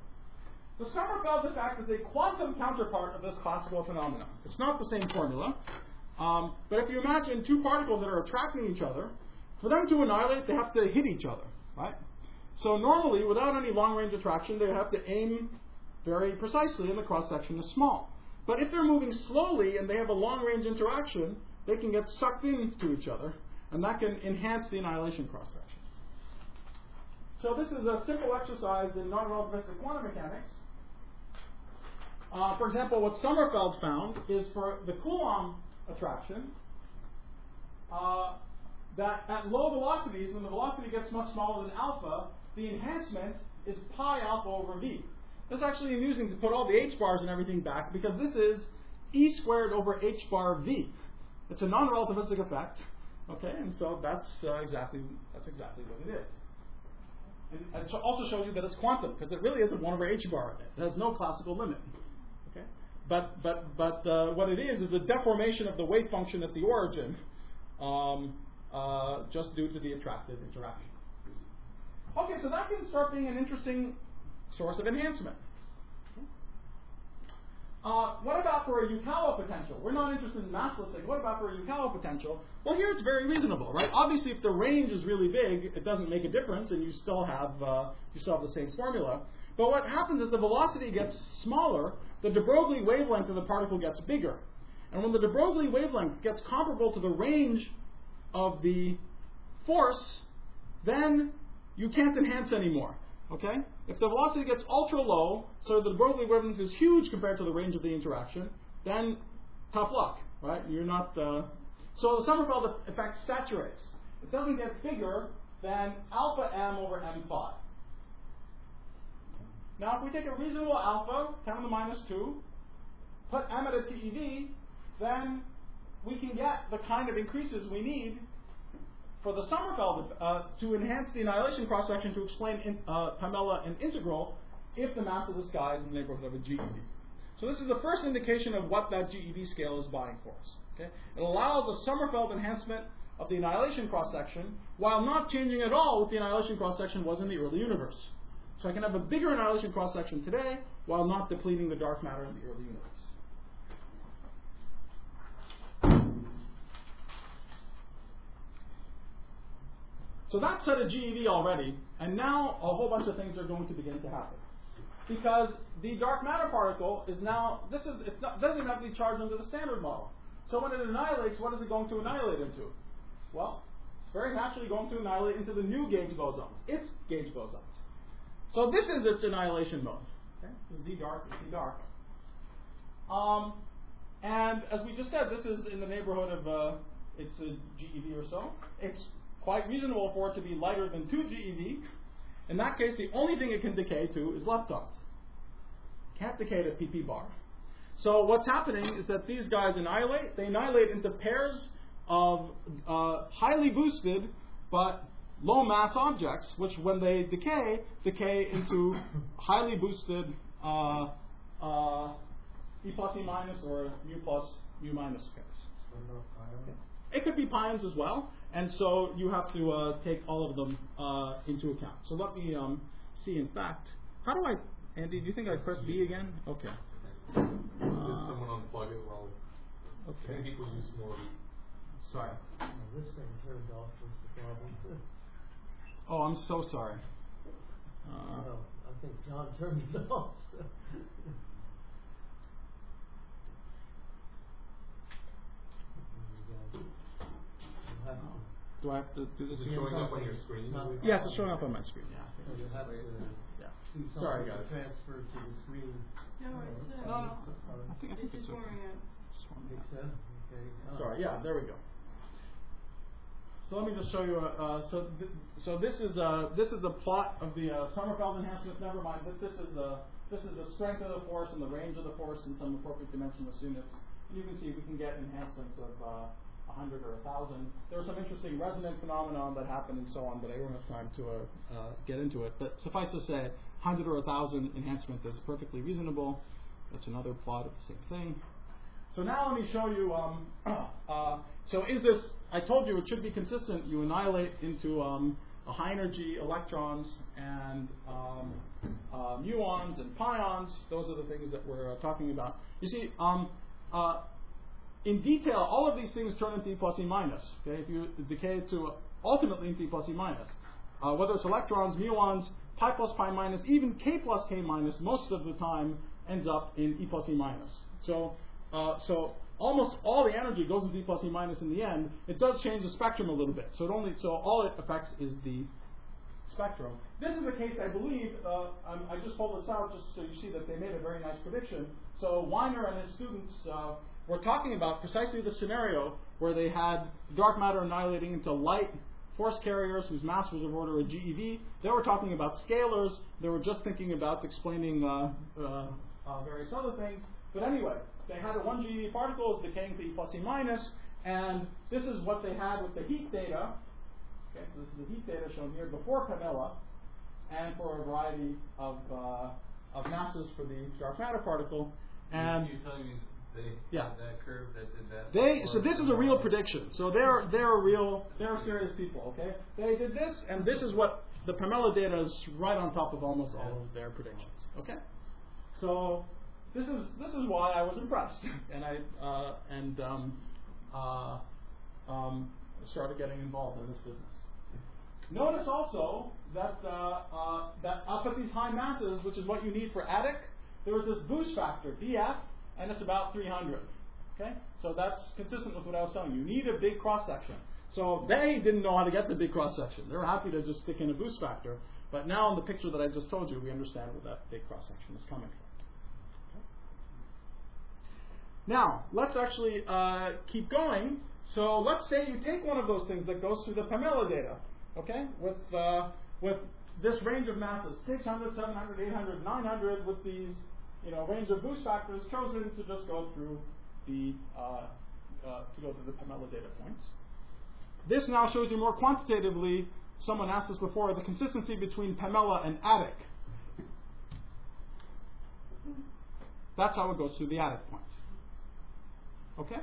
Speaker 3: The Sommerfeld effect is a quantum counterpart of this classical phenomenon. It's not the same formula. Um, but if you imagine two particles that are attracting each other, for them to annihilate, they have to hit each other, right? So normally, without any long-range attraction, they have to aim very precisely, and the cross-section is small. But if they're moving slowly and they have a long-range interaction, they can get sucked into each other, and that can enhance the annihilation cross-section. So this is a simple exercise in non-relativistic quantum mechanics. Uh, for example, what Sommerfeld found is for the Coulomb attraction, uh, that at low velocities, when the velocity gets much smaller than alpha, the enhancement is pi alpha over v. This is actually amusing to put all the h bars and everything back, because this is e squared over h bar v. It's a non-relativistic effect, okay, and so that's uh, exactly that's exactly what it is. And it also shows you that it's quantum, because it really isn't one over h bar. It has no classical limit. Okay, but but but uh, what it is is a deformation of the wave function at the origin, um, uh, just due to the attractive interaction. Okay, so that can start being an interesting source of enhancement. Uh, what about for a Yukawa potential? We're not interested in massless things. What about for a Yukawa potential? Well, here it's very reasonable, right? Obviously, if the range is really big, it doesn't make a difference, and you still have uh, you still have the same formula. But what happens is the velocity gets smaller, the de Broglie wavelength of the particle gets bigger, and when the de Broglie wavelength gets comparable to the range of the force, then you can't enhance anymore. Okay? If the velocity gets ultra low, so the de Broglie wavelength is huge compared to the range of the interaction, then tough luck, right? You're not. Uh, so the Sommerfeld effect saturates. It doesn't get bigger than alpha m over m phi. Now, if we take a reasonable alpha, ten to the minus two, put m at a T E V, then we can get the kind of increases we need for the Sommerfeld uh, to enhance the annihilation cross-section to explain in, uh, Pamela and integral if the mass of the sky is in the neighborhood of a G E V. So this is the first indication of what that G E V scale is buying for us. Okay? It allows a Sommerfeld enhancement of the annihilation cross-section while not changing at all what the annihilation cross-section was in the early universe. So I can have a bigger annihilation cross-section today while not depleting the dark matter in the early universe. So that's set a G E V already, and now a whole bunch of things are going to begin to happen. Because the dark matter particle is now, this is, it doesn't have to be charged under the standard model. So when it annihilates, what is it going to annihilate into? Well, it's very naturally going to annihilate into the new gauge bosons, its gauge bosons. So this is its annihilation mode. Okay? Z dark, Z dark. Um, and as we just said, this is in the neighborhood of, uh, it's a G E V or so. It's quite reasonable for it to be lighter than two G E V. In that case, the only thing it can decay to is leptons. It can't decay to P P bar. So what's happening is that these guys annihilate. They annihilate into pairs of uh, highly boosted but low mass objects, which when they decay, decay into highly boosted uh, uh, E plus E minus or mu plus mu minus pairs. Okay. It could be pions as well, and so you have to uh, take all of them uh, into account. So let me um, see, in fact, how do I, Andy, do you think I press B again? Okay.
Speaker 5: Did someone unplug it while
Speaker 3: Okay.
Speaker 5: many people use more?
Speaker 3: Sorry.
Speaker 7: Oh, this thing turned off was the problem.
Speaker 3: Oh, I'm so sorry. Uh,
Speaker 7: No, I think John turned it off. So.
Speaker 3: do I have to do this
Speaker 5: Is it
Speaker 3: again?
Speaker 5: showing up on your screen?
Speaker 7: No.
Speaker 3: Yes, it's showing up on my screen. Yeah.
Speaker 7: So you have to
Speaker 3: Yeah.
Speaker 7: do something
Speaker 3: Sorry,
Speaker 7: to
Speaker 3: guys.
Speaker 7: transfer to the screen.
Speaker 1: No, it's,
Speaker 3: No,
Speaker 1: uh,
Speaker 3: no. I think I think
Speaker 1: it's
Speaker 3: it's
Speaker 1: just
Speaker 3: okay.
Speaker 1: warming up.
Speaker 3: Just warming
Speaker 7: Think
Speaker 3: up.
Speaker 7: so? Okay. Oh.
Speaker 3: Sorry, yeah, there we go. So let me just show you. Uh, so, th- so this is uh, this is a plot of the uh, Sommerfeld enhancements. Never mind. But this is uh, this is the strength of the force and the range of the force in some appropriate dimensionless units. And you can see we can get enhancements of uh, a hundred or a thousand. There are some interesting resonant phenomenon that happen and so on, but I don't have time to uh, uh, get into it. But suffice to say, hundred or a thousand enhancement is perfectly reasonable. That's another plot of the same thing. So now let me show you, um, uh, so is this, I told you it should be consistent. You annihilate into um, a high energy electrons and um, uh, muons and pions. Those are the things that we're uh, talking about. You see, um, uh, in detail, all of these things turn into E plus E minus. Okay, if you decay to ultimately into E plus E minus. Uh, whether it's electrons, muons, pi plus pi minus, even K plus K minus, most of the time ends up in E plus E minus. So, uh, so almost all the energy goes into E plus E minus in the end. It does change the spectrum a little bit. So it only, so all it affects is the spectrum. This is the case, I believe. Uh, um, I just pulled this out just so you see that they made a very nice prediction. So Weiner and his students uh, were talking about precisely the scenario where they had dark matter annihilating into light force carriers whose mass was of order of G E V. They were talking about scalars. They were just thinking about explaining uh, uh, uh, various other things. But anyway, they had a one G E V particle is decaying to E plus E minus, and this is what they had with the heat data. Okay, so this is the heat data shown here before Pamela, and for a variety of uh, of masses for the dark matter particle. And
Speaker 4: you telling me they
Speaker 3: yeah.
Speaker 4: had that curve that did that?
Speaker 3: They so this is a real prediction. So they're they're real they're serious people. Okay, they did this, and this is what the Pamela data is right on top of almost all of their predictions. Okay, so this is this is why I was impressed, and I uh, and um, uh, um, started getting involved in this business. Notice also that uh, uh, that up at these high masses, which is what you need for attic, there is this boost factor B F, and it's about three hundred. Okay, so that's consistent with what I was telling you. You need a big cross section. So they didn't know how to get the big cross section. They were happy to just stick in a boost factor. But now in the picture that I just told you, we understand where that big cross section is coming from. Okay. Now let's actually uh, keep going. So let's say you take one of those things that goes through the Pamela data. Okay, with uh, with this range of masses, six hundred, seven hundred, eight hundred, nine hundred, with these you know range of boost factors chosen to just go through the uh, uh, to go through the Pamela data points. This now shows you more quantitatively. Someone asked us before the consistency between Pamela and Attic. That's how it goes through the Attic points. Okay?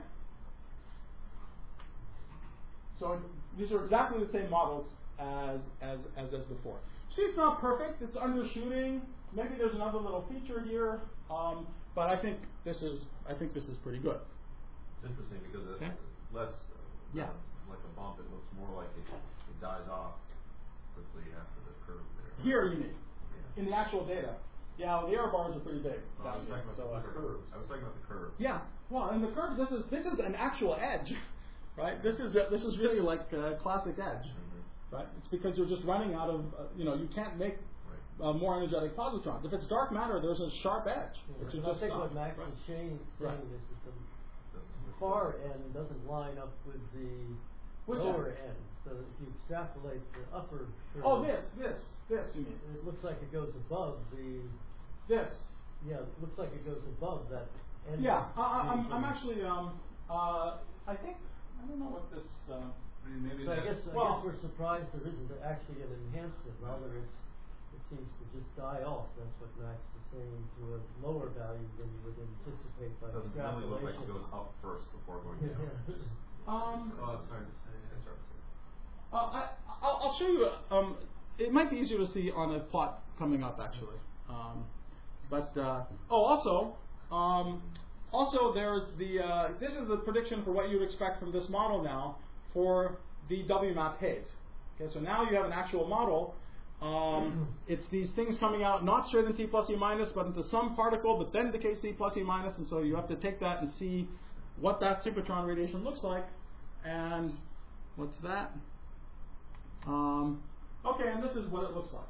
Speaker 3: So these are exactly the same models as as as, as before. See, it's not perfect. It's undershooting. Maybe there's another little feature here, um, but I think this is I think this is pretty good.
Speaker 5: It's interesting because it's
Speaker 3: Okay.
Speaker 5: less uh,
Speaker 3: Yeah.
Speaker 5: like a bump. It looks more like it, it dies off quickly after the curve there.
Speaker 3: Here, you mean
Speaker 5: Yeah.
Speaker 3: in the actual data? Yeah, well, the error bars are pretty big.
Speaker 5: Oh, I was
Speaker 3: down
Speaker 5: talking
Speaker 3: here,
Speaker 5: about
Speaker 3: so,
Speaker 5: the
Speaker 3: uh,
Speaker 5: curves. I was talking about the curves.
Speaker 3: Yeah, well, in the curves, this is this is an actual edge, right? This is a, this is really like a classic edge,
Speaker 5: Mm-hmm.
Speaker 3: right? It's because you're just running out of uh, you know you can't make
Speaker 5: Right.
Speaker 3: uh, more energetic positrons. If it's dark matter, there's a sharp edge, which is
Speaker 7: I
Speaker 3: just
Speaker 7: think
Speaker 3: stop,
Speaker 7: what Max
Speaker 3: right?
Speaker 7: is saying,
Speaker 3: Right.
Speaker 7: saying is that the
Speaker 5: That's-
Speaker 7: far end doesn't line up with the
Speaker 3: Which
Speaker 7: lower
Speaker 3: end?
Speaker 7: end. So if you extrapolate the upper curve,
Speaker 3: Oh, this, this, this, you mean?
Speaker 7: it looks like it goes above the.
Speaker 3: This.
Speaker 7: Yeah, it looks like it goes above that end.
Speaker 3: Yeah,
Speaker 7: of
Speaker 3: I, I, I'm,
Speaker 7: the-
Speaker 3: I'm actually, um, uh, I think, I don't know what this, uh,
Speaker 4: I mean, maybe
Speaker 7: So I
Speaker 4: that's
Speaker 7: guess I
Speaker 3: well-
Speaker 7: guess we're surprised there isn't actually an enhancement. Rather, it's it seems to just die off. That's what Max is saying, to a lower value than you would anticipate by
Speaker 5: Doesn't really look like
Speaker 7: extrapolation.
Speaker 5: it goes up first before going
Speaker 7: Yeah.
Speaker 5: down.
Speaker 3: um,
Speaker 4: oh, it's hard to say.
Speaker 5: It's hard to say.
Speaker 3: Uh, I, I'll, I'll show you. Um, it might be easier to see on a plot coming up, actually. Um, but uh, oh, also, um, also there's the. Uh, this is the prediction for what you'd expect from this model now for the W map haze. Okay, so now you have an actual model. Um, it's these things coming out not straight in T plus E minus, but into some particle that then decays T plus E minus, and so you have to take that and see what that synchrotron radiation looks like. And what's that? Um, okay, and this is what it looks like.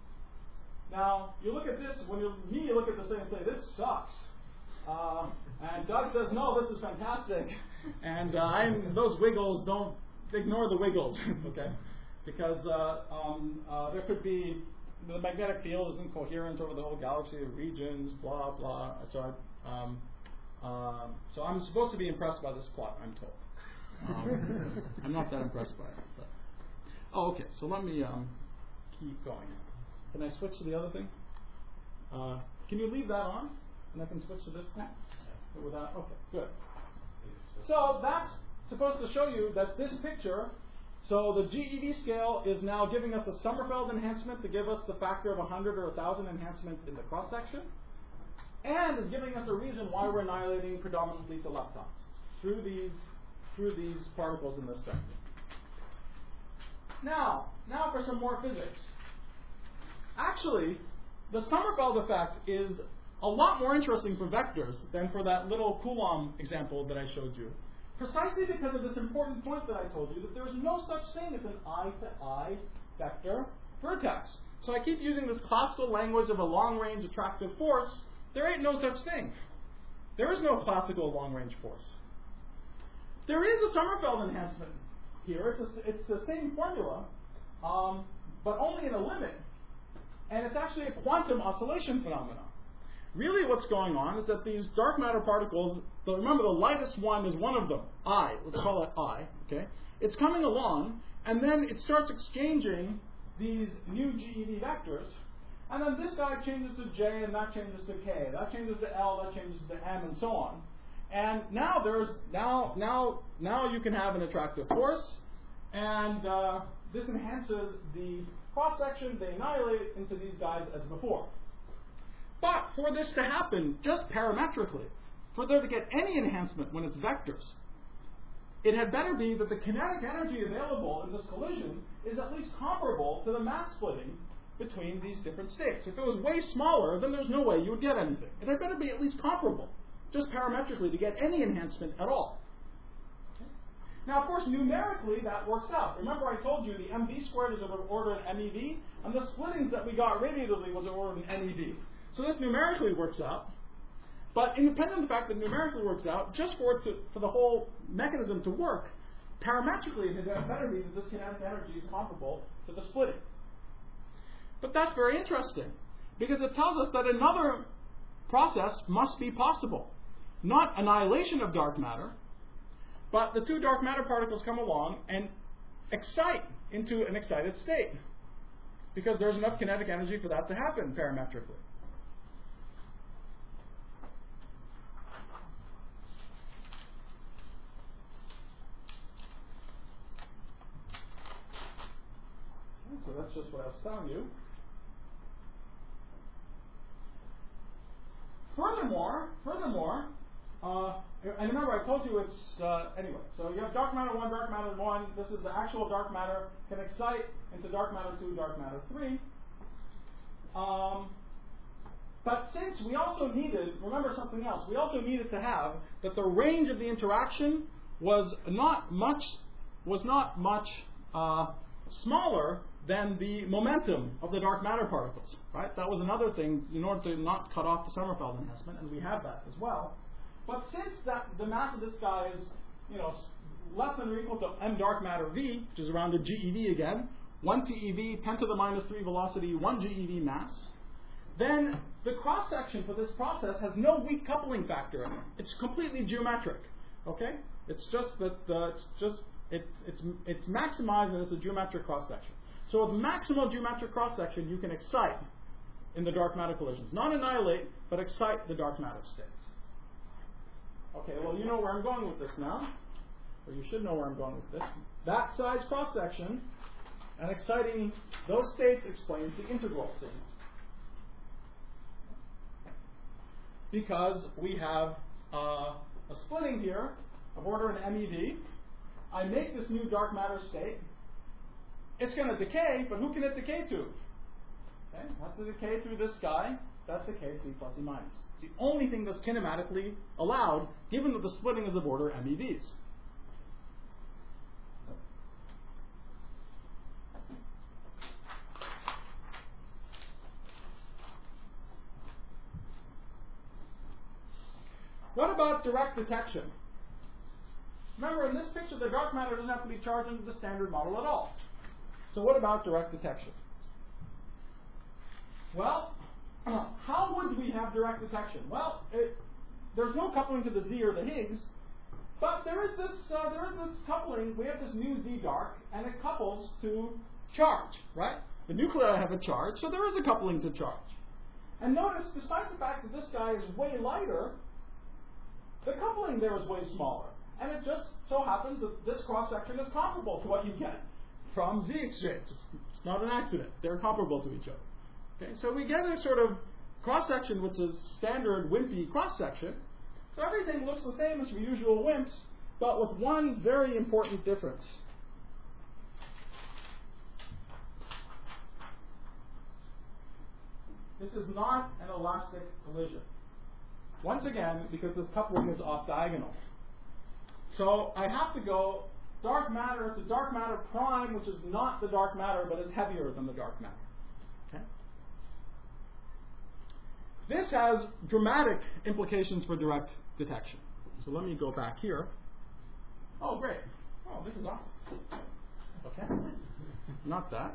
Speaker 3: Now, you look at this, when you, me, you look at this thing and say, this sucks. Uh, and Doug says, no, this is fantastic. And uh, I'm, those wiggles, don't ignore the wiggles, okay? Because uh, um, uh, there could be, the magnetic field isn't coherent over the whole galaxy of regions, blah, blah. So, I, um, um, so I'm supposed to be impressed by this plot, I'm told. Um, I'm not that impressed by it. But. Oh, okay. So let me um, keep going. Can I switch to the other thing? Uh, can you leave that on, and I can switch to this thing? Without. Okay, good. So that's supposed to show you that this picture. So the G E V scale is now giving us a Sommerfeld enhancement to give us the factor of one hundred or one thousand enhancement in the cross section, and is giving us a reason why we're annihilating predominantly to leptons through these through these particles in this sector. Now, now for some more physics. Actually, the Sommerfeld effect is a lot more interesting for vectors than for that little Coulomb example that I showed you. Precisely because of this important point that I told you, that there's no such thing as an eye-to-eye vector vertex. So I keep using this classical language of a long-range attractive force. There ain't no such thing. There is no classical long-range force. There is a Sommerfeld enhancement here. It's, a, it's the same formula, um, but only in a limit. And it's actually a quantum oscillation phenomenon. Really what's going on is that these dark matter particles, the, remember the lightest one is one of them, I, let's call it I, okay? It's coming along, and then it starts exchanging these new G E V vectors, and then this guy changes to J, and that changes to K, that changes to L, that changes to M, and so on. And now there's, now, now, now you can have an attractive force, and uh, this enhances the cross-section, they annihilate it into these guys as before. But for this to happen just parametrically, for there to get any enhancement when it's vectors, it had better be that the kinetic energy available in this collision is at least comparable to the mass splitting between these different states. If it was way smaller, then there's no way you would get anything. It had better be at least comparable, just parametrically, to get any enhancement at all. Okay. Now, of course, numerically, that works out. Remember I told you the M V squared is of order in M E V, and the splittings that we got radiatively was of order in N E V. So this numerically works out, but independent of the fact that numerically works out, just for it to, for the whole mechanism to work, parametrically, it had better be that this kinetic energy is comparable to the splitting. But that's very interesting, because it tells us that another process must be possible. Not annihilation of dark matter, but the two dark matter particles come along and excite into an excited state, because there's enough kinetic energy for that to happen parametrically. So that's just what I was telling you. Furthermore, furthermore, uh, and remember I told you it's, uh, anyway, so you have dark matter one, dark matter one, this is the actual dark matter, can excite into dark matter two, dark matter three. Um, but since we also needed, remember something else, we also needed to have that the range of the interaction was not much, was not much uh, smaller than the momentum of the dark matter particles, right? That was another thing in order to not cut off the Sommerfeld enhancement, and we have that as well. But since that the mass of this guy is, you know, less than or equal to m dark matter v, which is around a GeV again, one TeV, ten to the minus three velocity, one GeV mass, then the cross section for this process has no weak coupling factor in it. It's completely geometric. Okay? It's just that uh, it's just it, it's it's maximized and it's a geometric cross section. So with maximal geometric cross-section, you can excite in the dark matter collisions. Not annihilate, but excite the dark matter states. Okay, well, you know where I'm going with this now. Or you should know where I'm going with this. That size cross-section and exciting those states explains the integral signal. Because we have uh, a splitting here of order an MeV. I make this new dark matter state. It's going to decay, but who can it decay to? Okay, that's the decay through this guy. That's the case C plus E minus. It's the only thing that's kinematically allowed, given that the splitting is of order M E Vs. What about direct detection? Remember, in this picture, the dark matter doesn't have to be charged into the standard model at all. So what about direct detection? Well, uh, how would we have direct detection? Well, it, there's no coupling to the Z or the Higgs, but there is this uh, there is this coupling. We have this new Z dark, and it couples to charge, right? The nuclei have a charge, so there is a coupling to charge. And notice, despite the fact that this guy is way lighter, the coupling there is way smaller. And it just so happens that this cross-section is comparable to what you get from Z exchange. It's, it's not an accident. They're comparable to each other. Okay, so we get a sort of cross-section which is standard wimpy cross-section. So everything looks the same as for usual WIMPs, but with one very important difference. This is not an elastic collision. Once again, because this coupling is off-diagonal. So I have to go dark matter to dark matter prime, which is not the dark matter, but is heavier than the dark matter. Okay? This has dramatic implications for direct detection. So let me go back here. Oh, great. Oh, this is awesome. Okay. Not that.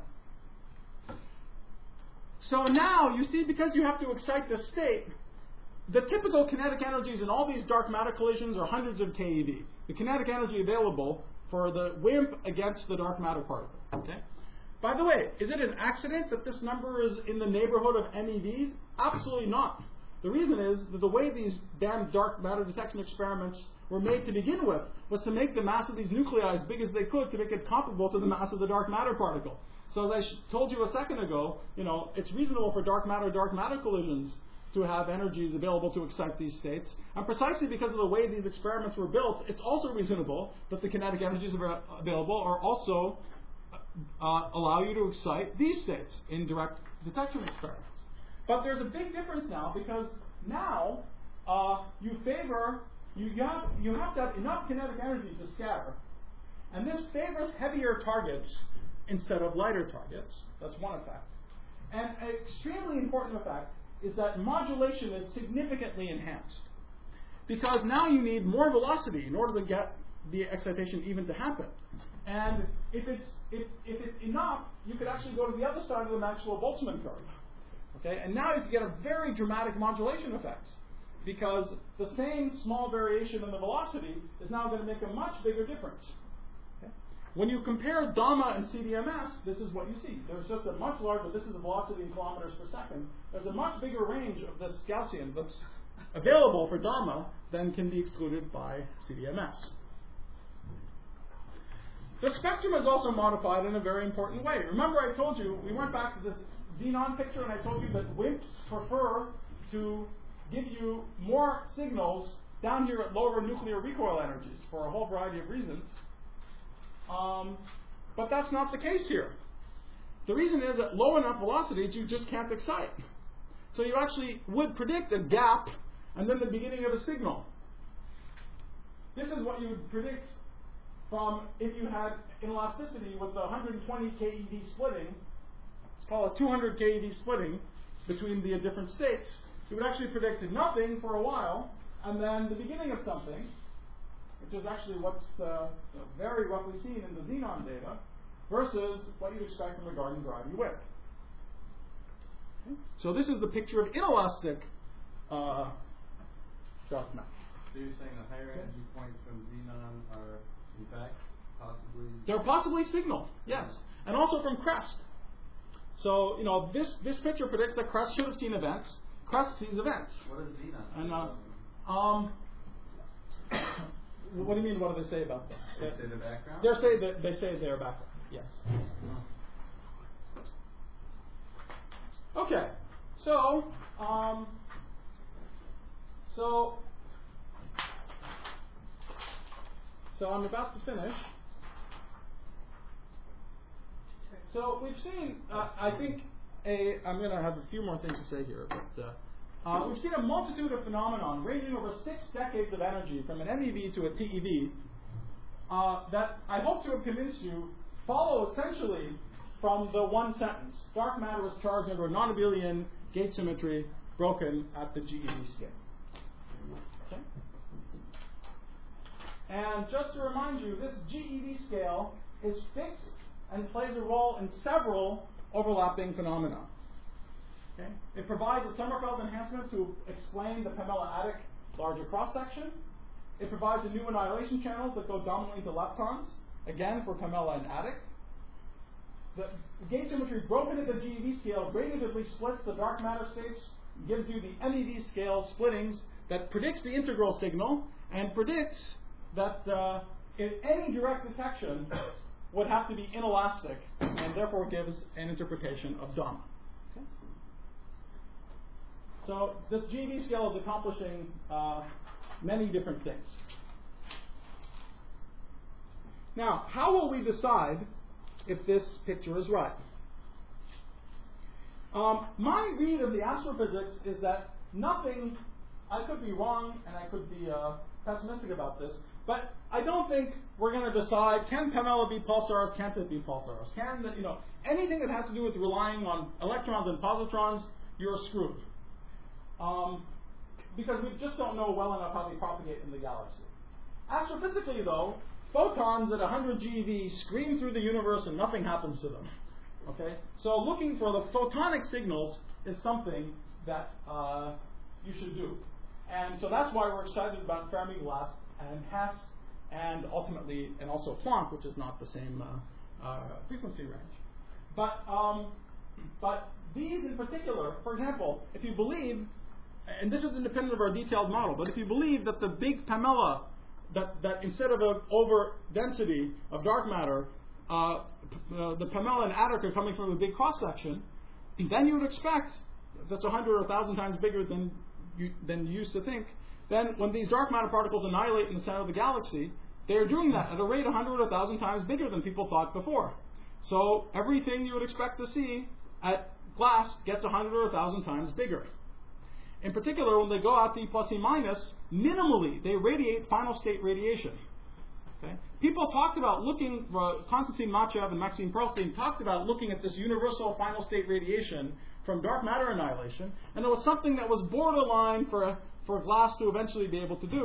Speaker 3: So now, you see, because you have to excite this state, the typical kinetic energies in all these dark matter collisions are hundreds of keV. The kinetic energy available for the WIMP against the dark matter particle. Okay? By the way, is it an accident that this number is in the neighborhood of M E Vs? Absolutely not. The reason is that the way these damn dark matter detection experiments were made to begin with was to make the mass of these nuclei as big as they could to make it comparable to the mass of the dark matter particle. So as I told you a second ago, you know, it's reasonable for dark matter-dark matter collisions to have energies available to excite these states. And precisely because of the way these experiments were built, it's also reasonable that the kinetic energies available are also uh, allow you to excite these states in direct detection experiments. But there's a big difference now, because now uh, you favor, you, you, have, you have to have enough kinetic energy to scatter. And this favors heavier targets instead of lighter targets. That's one effect. And an extremely important effect is that modulation is significantly enhanced. Because now you need more velocity in order to get the excitation even to happen. And if it's if, if it's enough, you could actually go to the other side of the Maxwell-Boltzmann curve. Okay, and now you can get a very dramatic modulation effect, because the same small variation in the velocity is now going to make a much bigger difference. Okay? When you compare DAMA and C D M S, this is what you see. There's just a much larger, this is the velocity in kilometers per second, there's a much bigger range of this Gaussian that's available for DAMA than can be excluded by C D M S. The spectrum is also modified in a very important way. Remember I told you, we went back to this xenon picture and I told you that WIMPs prefer to give you more signals down here at lower nuclear recoil energies for a whole variety of reasons. Um, but that's not the case here. The reason is at low enough velocities you just can't excite. So you actually would predict a gap and then the beginning of a signal. This is what you would predict from if you had inelasticity with the one hundred twenty K E V splitting. Let's call it two hundred K E V splitting between the different states. You would actually predict nothing for a while, and then the beginning of something, which is actually what's uh, very roughly seen in the xenon data, versus what you'd expect from a garden variety whip. Okay. So this is the picture of inelastic uh, dark matter.
Speaker 4: So you're saying the higher energy points from xenon are, in fact, possibly...
Speaker 3: They're possibly signal, yes. And also from CREST. So, you know, this, this picture predicts that CREST should have seen events. CREST sees events.
Speaker 4: What is xenon?
Speaker 3: And, uh, um, what do you mean, what do they say about that?
Speaker 4: They say the background?
Speaker 3: They say that they say they're background, yes. Okay, so, um, so, so I'm about to finish. So we've seen, uh, I think, a, I'm going to have a few more things to say here, but uh, uh, we've seen a multitude of phenomenon ranging over six decades of energy from an M E V to a T E V uh, that I hope to have convinced you follow essentially from the one sentence. Dark matter is charged under a non-abelian gauge symmetry broken at the G E V scale. Okay? And just to remind you, this G E V scale is fixed and plays a role in several overlapping phenomena. Okay? It provides a Sommerfeld enhancement to explain the Pamela-Attic larger cross-section. It provides the new annihilation channels that go dominantly to leptons, again for Pamela and Attic. The gauge symmetry broken at the G E V scale gradatively splits the dark matter states, gives you the M E V scale splittings that predicts the integral signal and predicts that uh, in any direct detection would have to be inelastic and therefore gives an interpretation of DAMA. Okay? So this G E V scale is accomplishing uh, many different things. Now, how will we decide if this picture is right? Um, my read of the astrophysics is that nothing, I could be wrong and I could be uh, pessimistic about this, but I don't think we're going to decide, can Pamela be pulsars, can't it be pulsars? Can the, you know, anything that has to do with relying on electrons and positrons, you're screwed. Um, because we just don't know well enough how they propagate in the galaxy. Astrophysically though, photons at one hundred G eV scream through the universe and nothing happens to them. Okay? So looking for the photonic signals is something that uh, you should do. And so that's why we're excited about Fermi glass and Hess and ultimately, and also Planck, which is not the same uh, uh, frequency range. But, um, but these in particular, for example, if you believe, and this is independent of our detailed model, but if you believe that the big Pamela, that, that instead of an over density of dark matter, uh, p- uh, the Pamela and Attic are coming from a big cross section, then you would expect that's a hundred or a thousand times bigger than you, than you used to think. Then when these dark matter particles annihilate in the center of the galaxy, they're doing that at a rate a hundred or a thousand times bigger than people thought before. So everything you would expect to see at glass gets a hundred or a thousand times bigger. In particular, when they go out to E plus E minus, minimally they radiate final state radiation. Okay? People talked about looking, uh, Konstantin Machev and Maxime Pearlstein talked about looking at this universal final state radiation from dark matter annihilation, and it was something that was borderline for, for glass to eventually be able to do,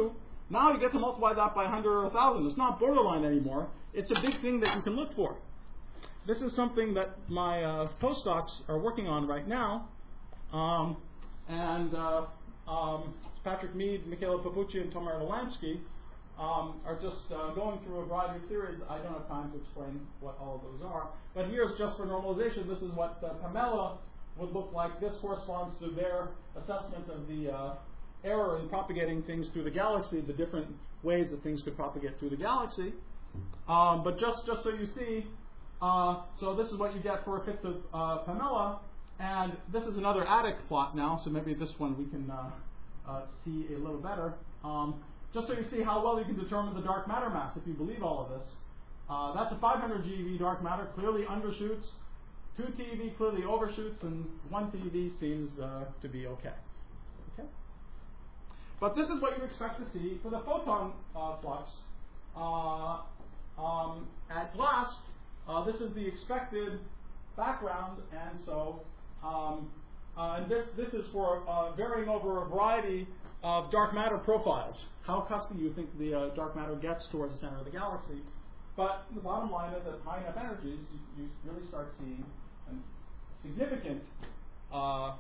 Speaker 3: Now you get to multiply that by one hundred or one thousand. It's not borderline anymore. It's a big thing that you can look for. This is something that my uh, postdocs are working on right now. Um, and uh, um, Patrick Mead, Michaela Papucci, and Tomer Dolansky um, are just uh, going through a variety of theories. I don't have time to explain what all of those are. But here's just for normalization. This is what uh, Pamela would look like. This corresponds to their assessment of the uh, error in propagating things through the galaxy, the different ways that things could propagate through the galaxy. Um, but just, just so you see, uh, so this is what you get for a fifth of uh, Pamela, and this is another Attic plot now, so maybe this one we can uh, uh, see a little better. Um, just so you see how well you can determine the dark matter mass if you believe all of this. Uh, that's a five hundred GeV dark matter, clearly undershoots. two TeV clearly overshoots, and one TeV seems uh, to be okay. Okay. But this is what you expect to see for the photon uh, flux. Uh, um, at last, uh, this is the expected background, and so um, uh, and this this is for uh, varying over a variety of dark matter profiles. How custom do you think the uh, dark matter gets towards the center of the galaxy? But the bottom line is, at high enough energies, you, you really start seeing a significant uh,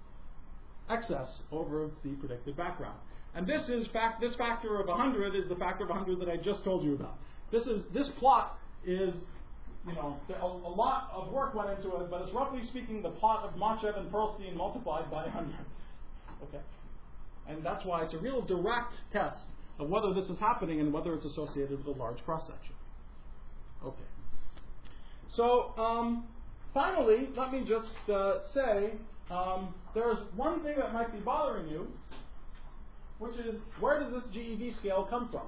Speaker 3: excess over the predicted background. And this is fact. This factor of one hundred is the factor of one hundred that I just told you about. This is this plot is, you know, a, a lot of work went into it, but it's roughly speaking the plot of Machov and Pearlstein multiplied by one hundred. Okay, and that's why it's a real direct test of whether this is happening and whether it's associated with a large cross section. Okay. So um, finally, let me just uh, say um, there's one thing that might be bothering you, which is, where does this GeV scale come from?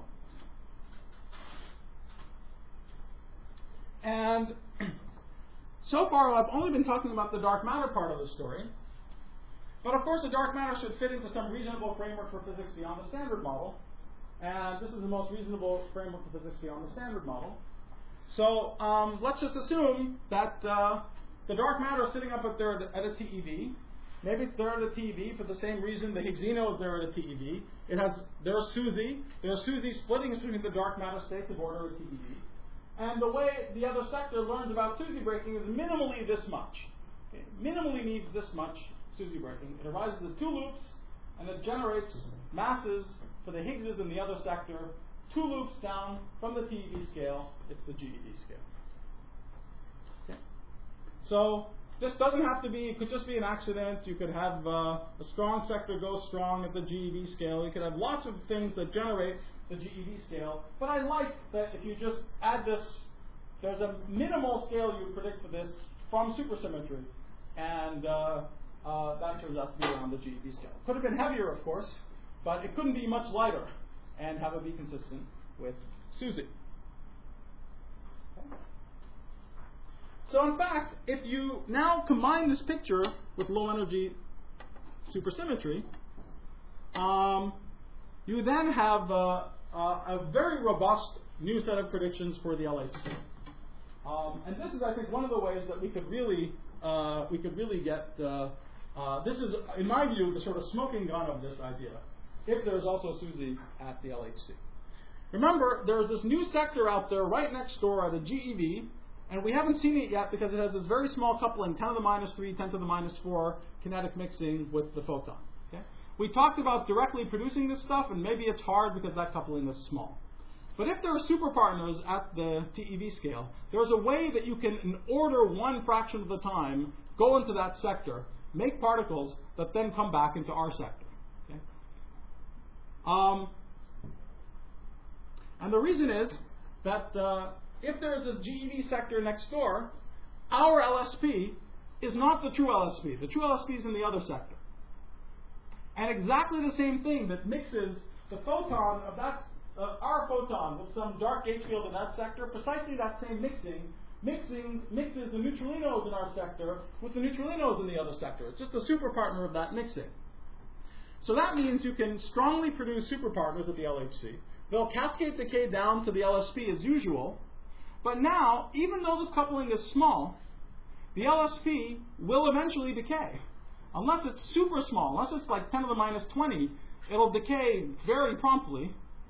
Speaker 3: And so far, I've only been talking about the dark matter part of the story. But of course, the dark matter should fit into some reasonable framework for physics beyond the Standard Model. And this is the most reasonable framework for physics beyond the Standard Model. So um, let's just assume that uh, the dark matter is sitting up at there at a TeV. Maybe it's there at a TeV for the same reason the Higgsino is there at a TeV. It has, there's SUSY. There's SUSY splitting between the dark matter states of order at TeV. And the way the other sector learns about SUSY breaking is minimally this much. Okay? Minimally needs this much SUSY breaking. It arises at two loops, and it generates masses for the Higgses in the other sector. Two loops down from the TeV scale, it's the GeV scale. Okay. So this doesn't have to be, it could just be an accident. You could have uh, a strong sector go strong at the GeV scale. You could have lots of things that generate the GeV scale. But I like that if you just add this, there's a minimal scale you predict for this from supersymmetry. And uh, uh, that turns out to be around the GeV scale. Could have been heavier, of course, but it couldn't be much lighter and have it be consistent with SUSY. Okay. So in fact, if you now combine this picture with low energy supersymmetry, um, you then have uh, uh, a very robust new set of predictions for the L H C. Um, and this is, I think, one of the ways that we could really uh, we could really get. Uh, uh, this is, in my view, the sort of smoking gun of this idea. If there's also SUSY at the L H C. Remember, there's this new sector out there right next door at a GeV, and we haven't seen it yet because it has this very small coupling, ten to the minus three, ten to the minus four kinetic mixing with the photon. Okay? We talked about directly producing this stuff, and maybe it's hard because that coupling is small. But if there are superpartners at the TeV scale, there's a way that you can, in order one fraction of the time, go into that sector, make particles that then come back into our sector. Um, and the reason is that uh, if there's a GeV sector next door, our L S P is not the true L S P. The true L S P is in the other sector. And exactly the same thing that mixes the photon of that, uh, our photon with some dark gauge field in that sector, precisely that same mixing, mixing mixes the neutralinos in our sector with the neutralinos in the other sector. It's just a superpartner of that mixing. So that means you can strongly produce superpartners at the L H C. They'll cascade decay down to the L S P as usual. But now, even though this coupling is small, the L S P will eventually decay. Unless it's super small, unless it's like ten to the minus twenty, it'll decay very promptly.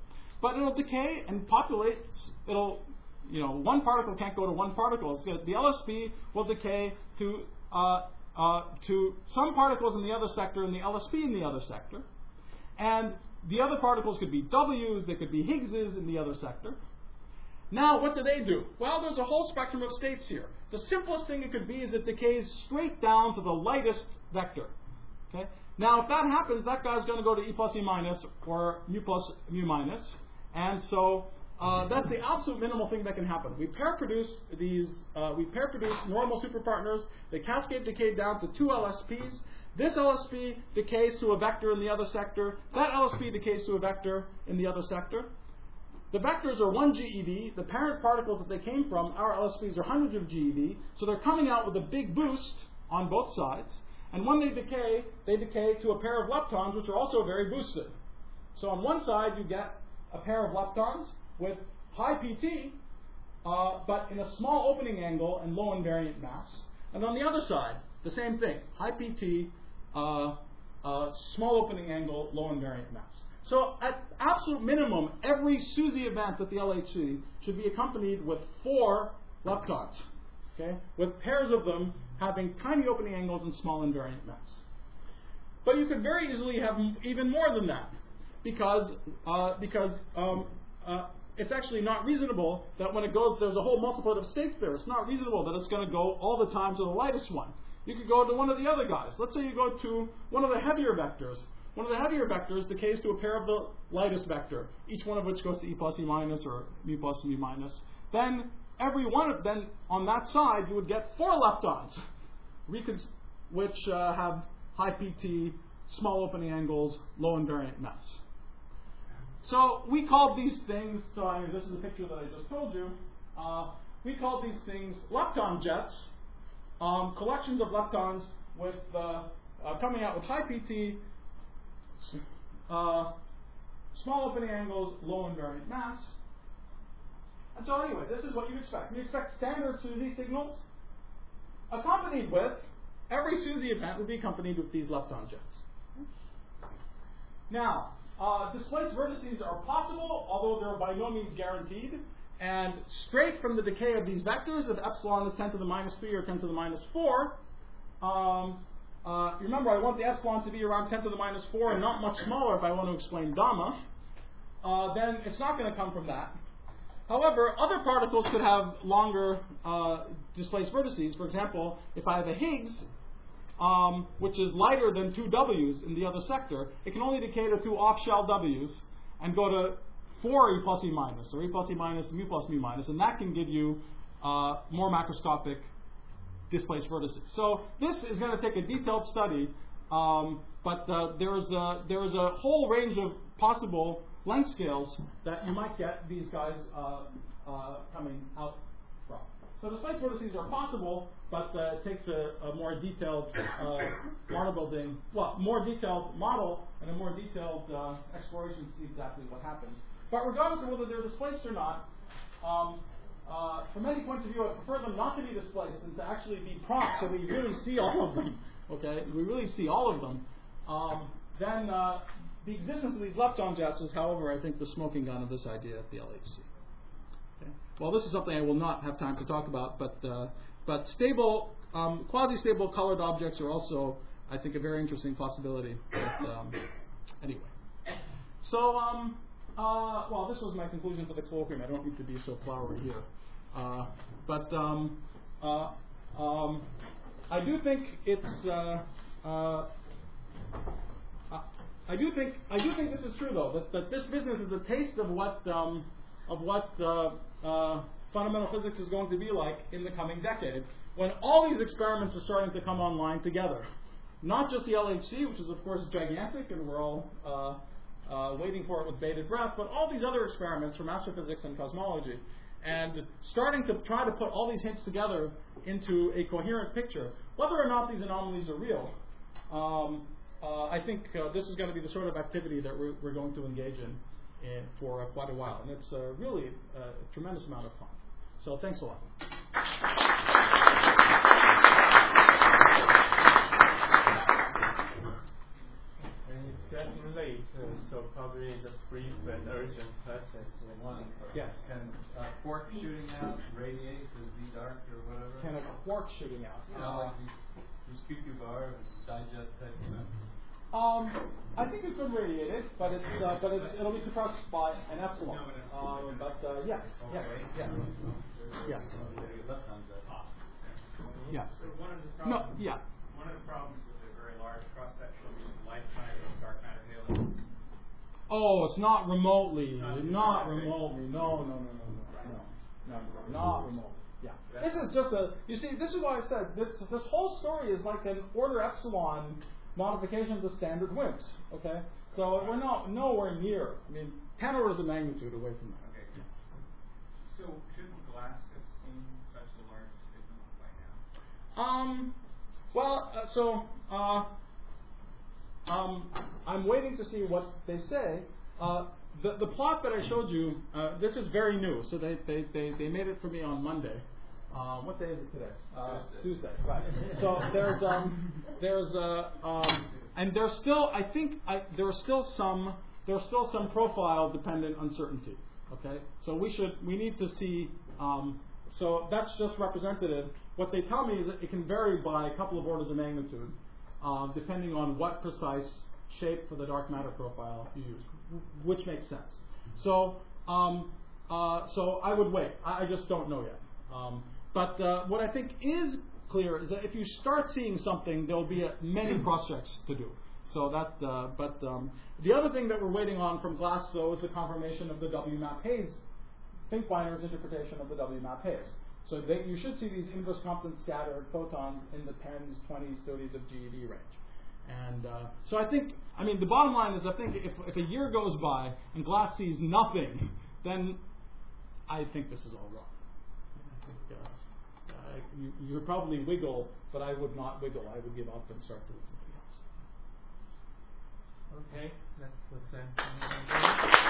Speaker 3: but it'll decay and populate. It'll, you know, one particle can't go to one particle. It's gonna, the L S B will decay to uh, uh, to some particles in the other sector and the L S B in the other sector, and the other particles could be W's, they could be Higgses in the other sector. Now, what do they do? Well, there's a whole spectrum of states here. The simplest thing it could be is it decays straight down to the lightest vector. Okay? Now, if that happens, that guy's going to go to E plus E minus or mu plus mu minus, and so uh, that's the absolute minimal thing that can happen. We pair produce these, uh, we pair produce normal superpartners. They cascade decay down to two L S Ps. This L S P decays to a vector in the other sector. That L S P decays to a vector in the other sector. The vectors are one G E V. The parent particles that they came from, our L S Ps, are hundreds of G E V. So they're coming out with a big boost on both sides. And when they decay, they decay to a pair of leptons, which are also very boosted. So on one side, you get a pair of leptons with high P T, uh, but in a small opening angle and low invariant mass. And on the other side, the same thing, high P T, uh, uh, small opening angle, low invariant mass. So at absolute minimum, every SUSY event at the L H C should be accompanied with four leptons, okay, with pairs of them having tiny opening angles and small invariant mass. But you could very easily have m- even more than that, because uh, because um, uh, it's actually not reasonable that when it goes, there's a whole multiplet of states there. It's not reasonable that it's going to go all the time to the lightest one. You could go to one of the other guys. Let's say you go to one of the heavier vectors. One of the heavier vectors decays to a pair of the lightest vector, each one of which goes to E plus E minus or mu plus mu minus. Then every one of then on that side you would get four leptons, which uh, have high P T, small opening angles, low invariant mass. So we called these things. So I mean, this is a picture that I just told you. Uh, we called these things lepton jets, um, collections of leptons with uh, uh, coming out with high P T. Uh, small opening angles, low invariant mass. And so anyway, this is what you expect. You expect standard SUSY signals accompanied with, every SUSY event would be accompanied with these lepton jets. Now, uh, displaced vertices are possible, although they're by no means guaranteed. And straight from the decay of these vectors, if epsilon is ten to the minus three or ten to the minus four, um, Uh, remember, I want the epsilon to be around ten to the minus four and not much smaller if I want to explain gamma. Uh, then it's not going to come from that. However, other particles could have longer uh, displaced vertices. For example, if I have a Higgs, um, which is lighter than two W's in the other sector, it can only decay to two off-shell W's and go to four E plus E minus, or E plus E minus, mu plus mu minus, and that can give you uh, more macroscopic displaced vertices. So this is going to take a detailed study, um, but uh, there's a, there's a whole range of possible length scales that you might get these guys uh, uh, coming out from. So displaced vertices are possible, but uh, it takes a, a more detailed uh, model building, well, more detailed model and a more detailed uh, exploration to see exactly what happens. But regardless of whether they're displaced or not, um, Uh, from any point of view, I prefer them not to be displaced and to actually be prompt, so we really see all of them. Okay, we really see all of them. Um, then uh, the existence of these lepton jets is, however, I think the smoking gun of this idea at the L H C. Okay. Well, this is something I will not have time to talk about, but uh, but stable, um, quasi-stable colored objects are also, I think, a very interesting possibility. But, um, anyway, so. Um, Uh, well, this was my conclusion for the colloquium. I don't need to be so flowery here. Uh, but um, uh, um, I do think it's. Uh, uh, I do think I do think this is true, though. That, that this business is a taste of what um, of what uh, uh, fundamental physics is going to be like in the coming decade, when all these experiments are starting to come online together. Not just the L H C, which is of course gigantic, and we're all. Uh, Uh, waiting for it with bated breath, but all these other experiments from astrophysics and cosmology, and starting to try to put all these hints together into a coherent picture. Whether or not these anomalies are real, um, uh, I think uh, this is going to be the sort of activity that we're, we're going to engage in, in for uh, quite a while, and it's uh, really uh, a tremendous amount of fun. So thanks a lot.
Speaker 2: Getting late, uh, so probably just brief and urgent. origin process.
Speaker 4: One,
Speaker 3: Yes.
Speaker 4: can uh, quark shooting out radiate to Z dark or whatever?
Speaker 3: Can a quark shooting out?
Speaker 4: You know, like these, these Q Q bar and digest type events?
Speaker 3: Um, I think it could radiate it, but it's uh, but it's, it'll be suppressed by an epsilon. Um, but uh, yes, yes, yes, yes, yes.
Speaker 8: So one of the
Speaker 3: No,
Speaker 8: problems,
Speaker 3: yeah.
Speaker 8: one of the problems with a very large cross-sectional lifetime of dark matter halos.
Speaker 3: Oh, it's not remotely,
Speaker 8: Not
Speaker 3: not
Speaker 8: remotely.
Speaker 3: remotely. No, no, no, no, no, no, no, not remotely. Yeah. This is just a. You see, this is why I said this. This whole story is like an order epsilon modification of the standard WIMPs. Okay, so we're not nowhere near. I mean, ten orders of magnitude away from that.
Speaker 8: Okay. So shouldn't glass have seen such a large signal by now?
Speaker 3: Um. Well, uh, so uh, um, I'm waiting to see what they say. Uh, the the plot that I showed you, uh, this is very new. So they they, they, they made it for me on Monday. Um, what day is it today? Uh, Tuesday. Right. So there's um, there's uh, um, and there's still I think I, there's still some there's still some profile dependent uncertainty. Okay. So we should we need to see. Um, so that's just representative. What they tell me is that it can vary by a couple of orders of magnitude, uh, depending on what precise shape for the dark matter profile you use, which makes sense. So um, uh, so I would wait. I, I just don't know yet. Um, But uh, what I think is clear is that if you start seeing something, there will be uh, many cross-checks to do. So that, uh, but um, the other thing that we're waiting on from GLASS, though, is the confirmation of the W map Hayes, Finkbeiner's interpretation of the W map Hayes. So they, you should see these inverse Compton scattered photons in the tens, twenties, thirties of G E D range. And uh, so I think, I mean, the bottom line is I think if, if a year goes by and GLASS sees nothing, then I think this is all wrong. I think, uh, Uh, you, you would probably wiggle, but I would not wiggle. I would give up and start doing something else.
Speaker 1: Okay, that's the same.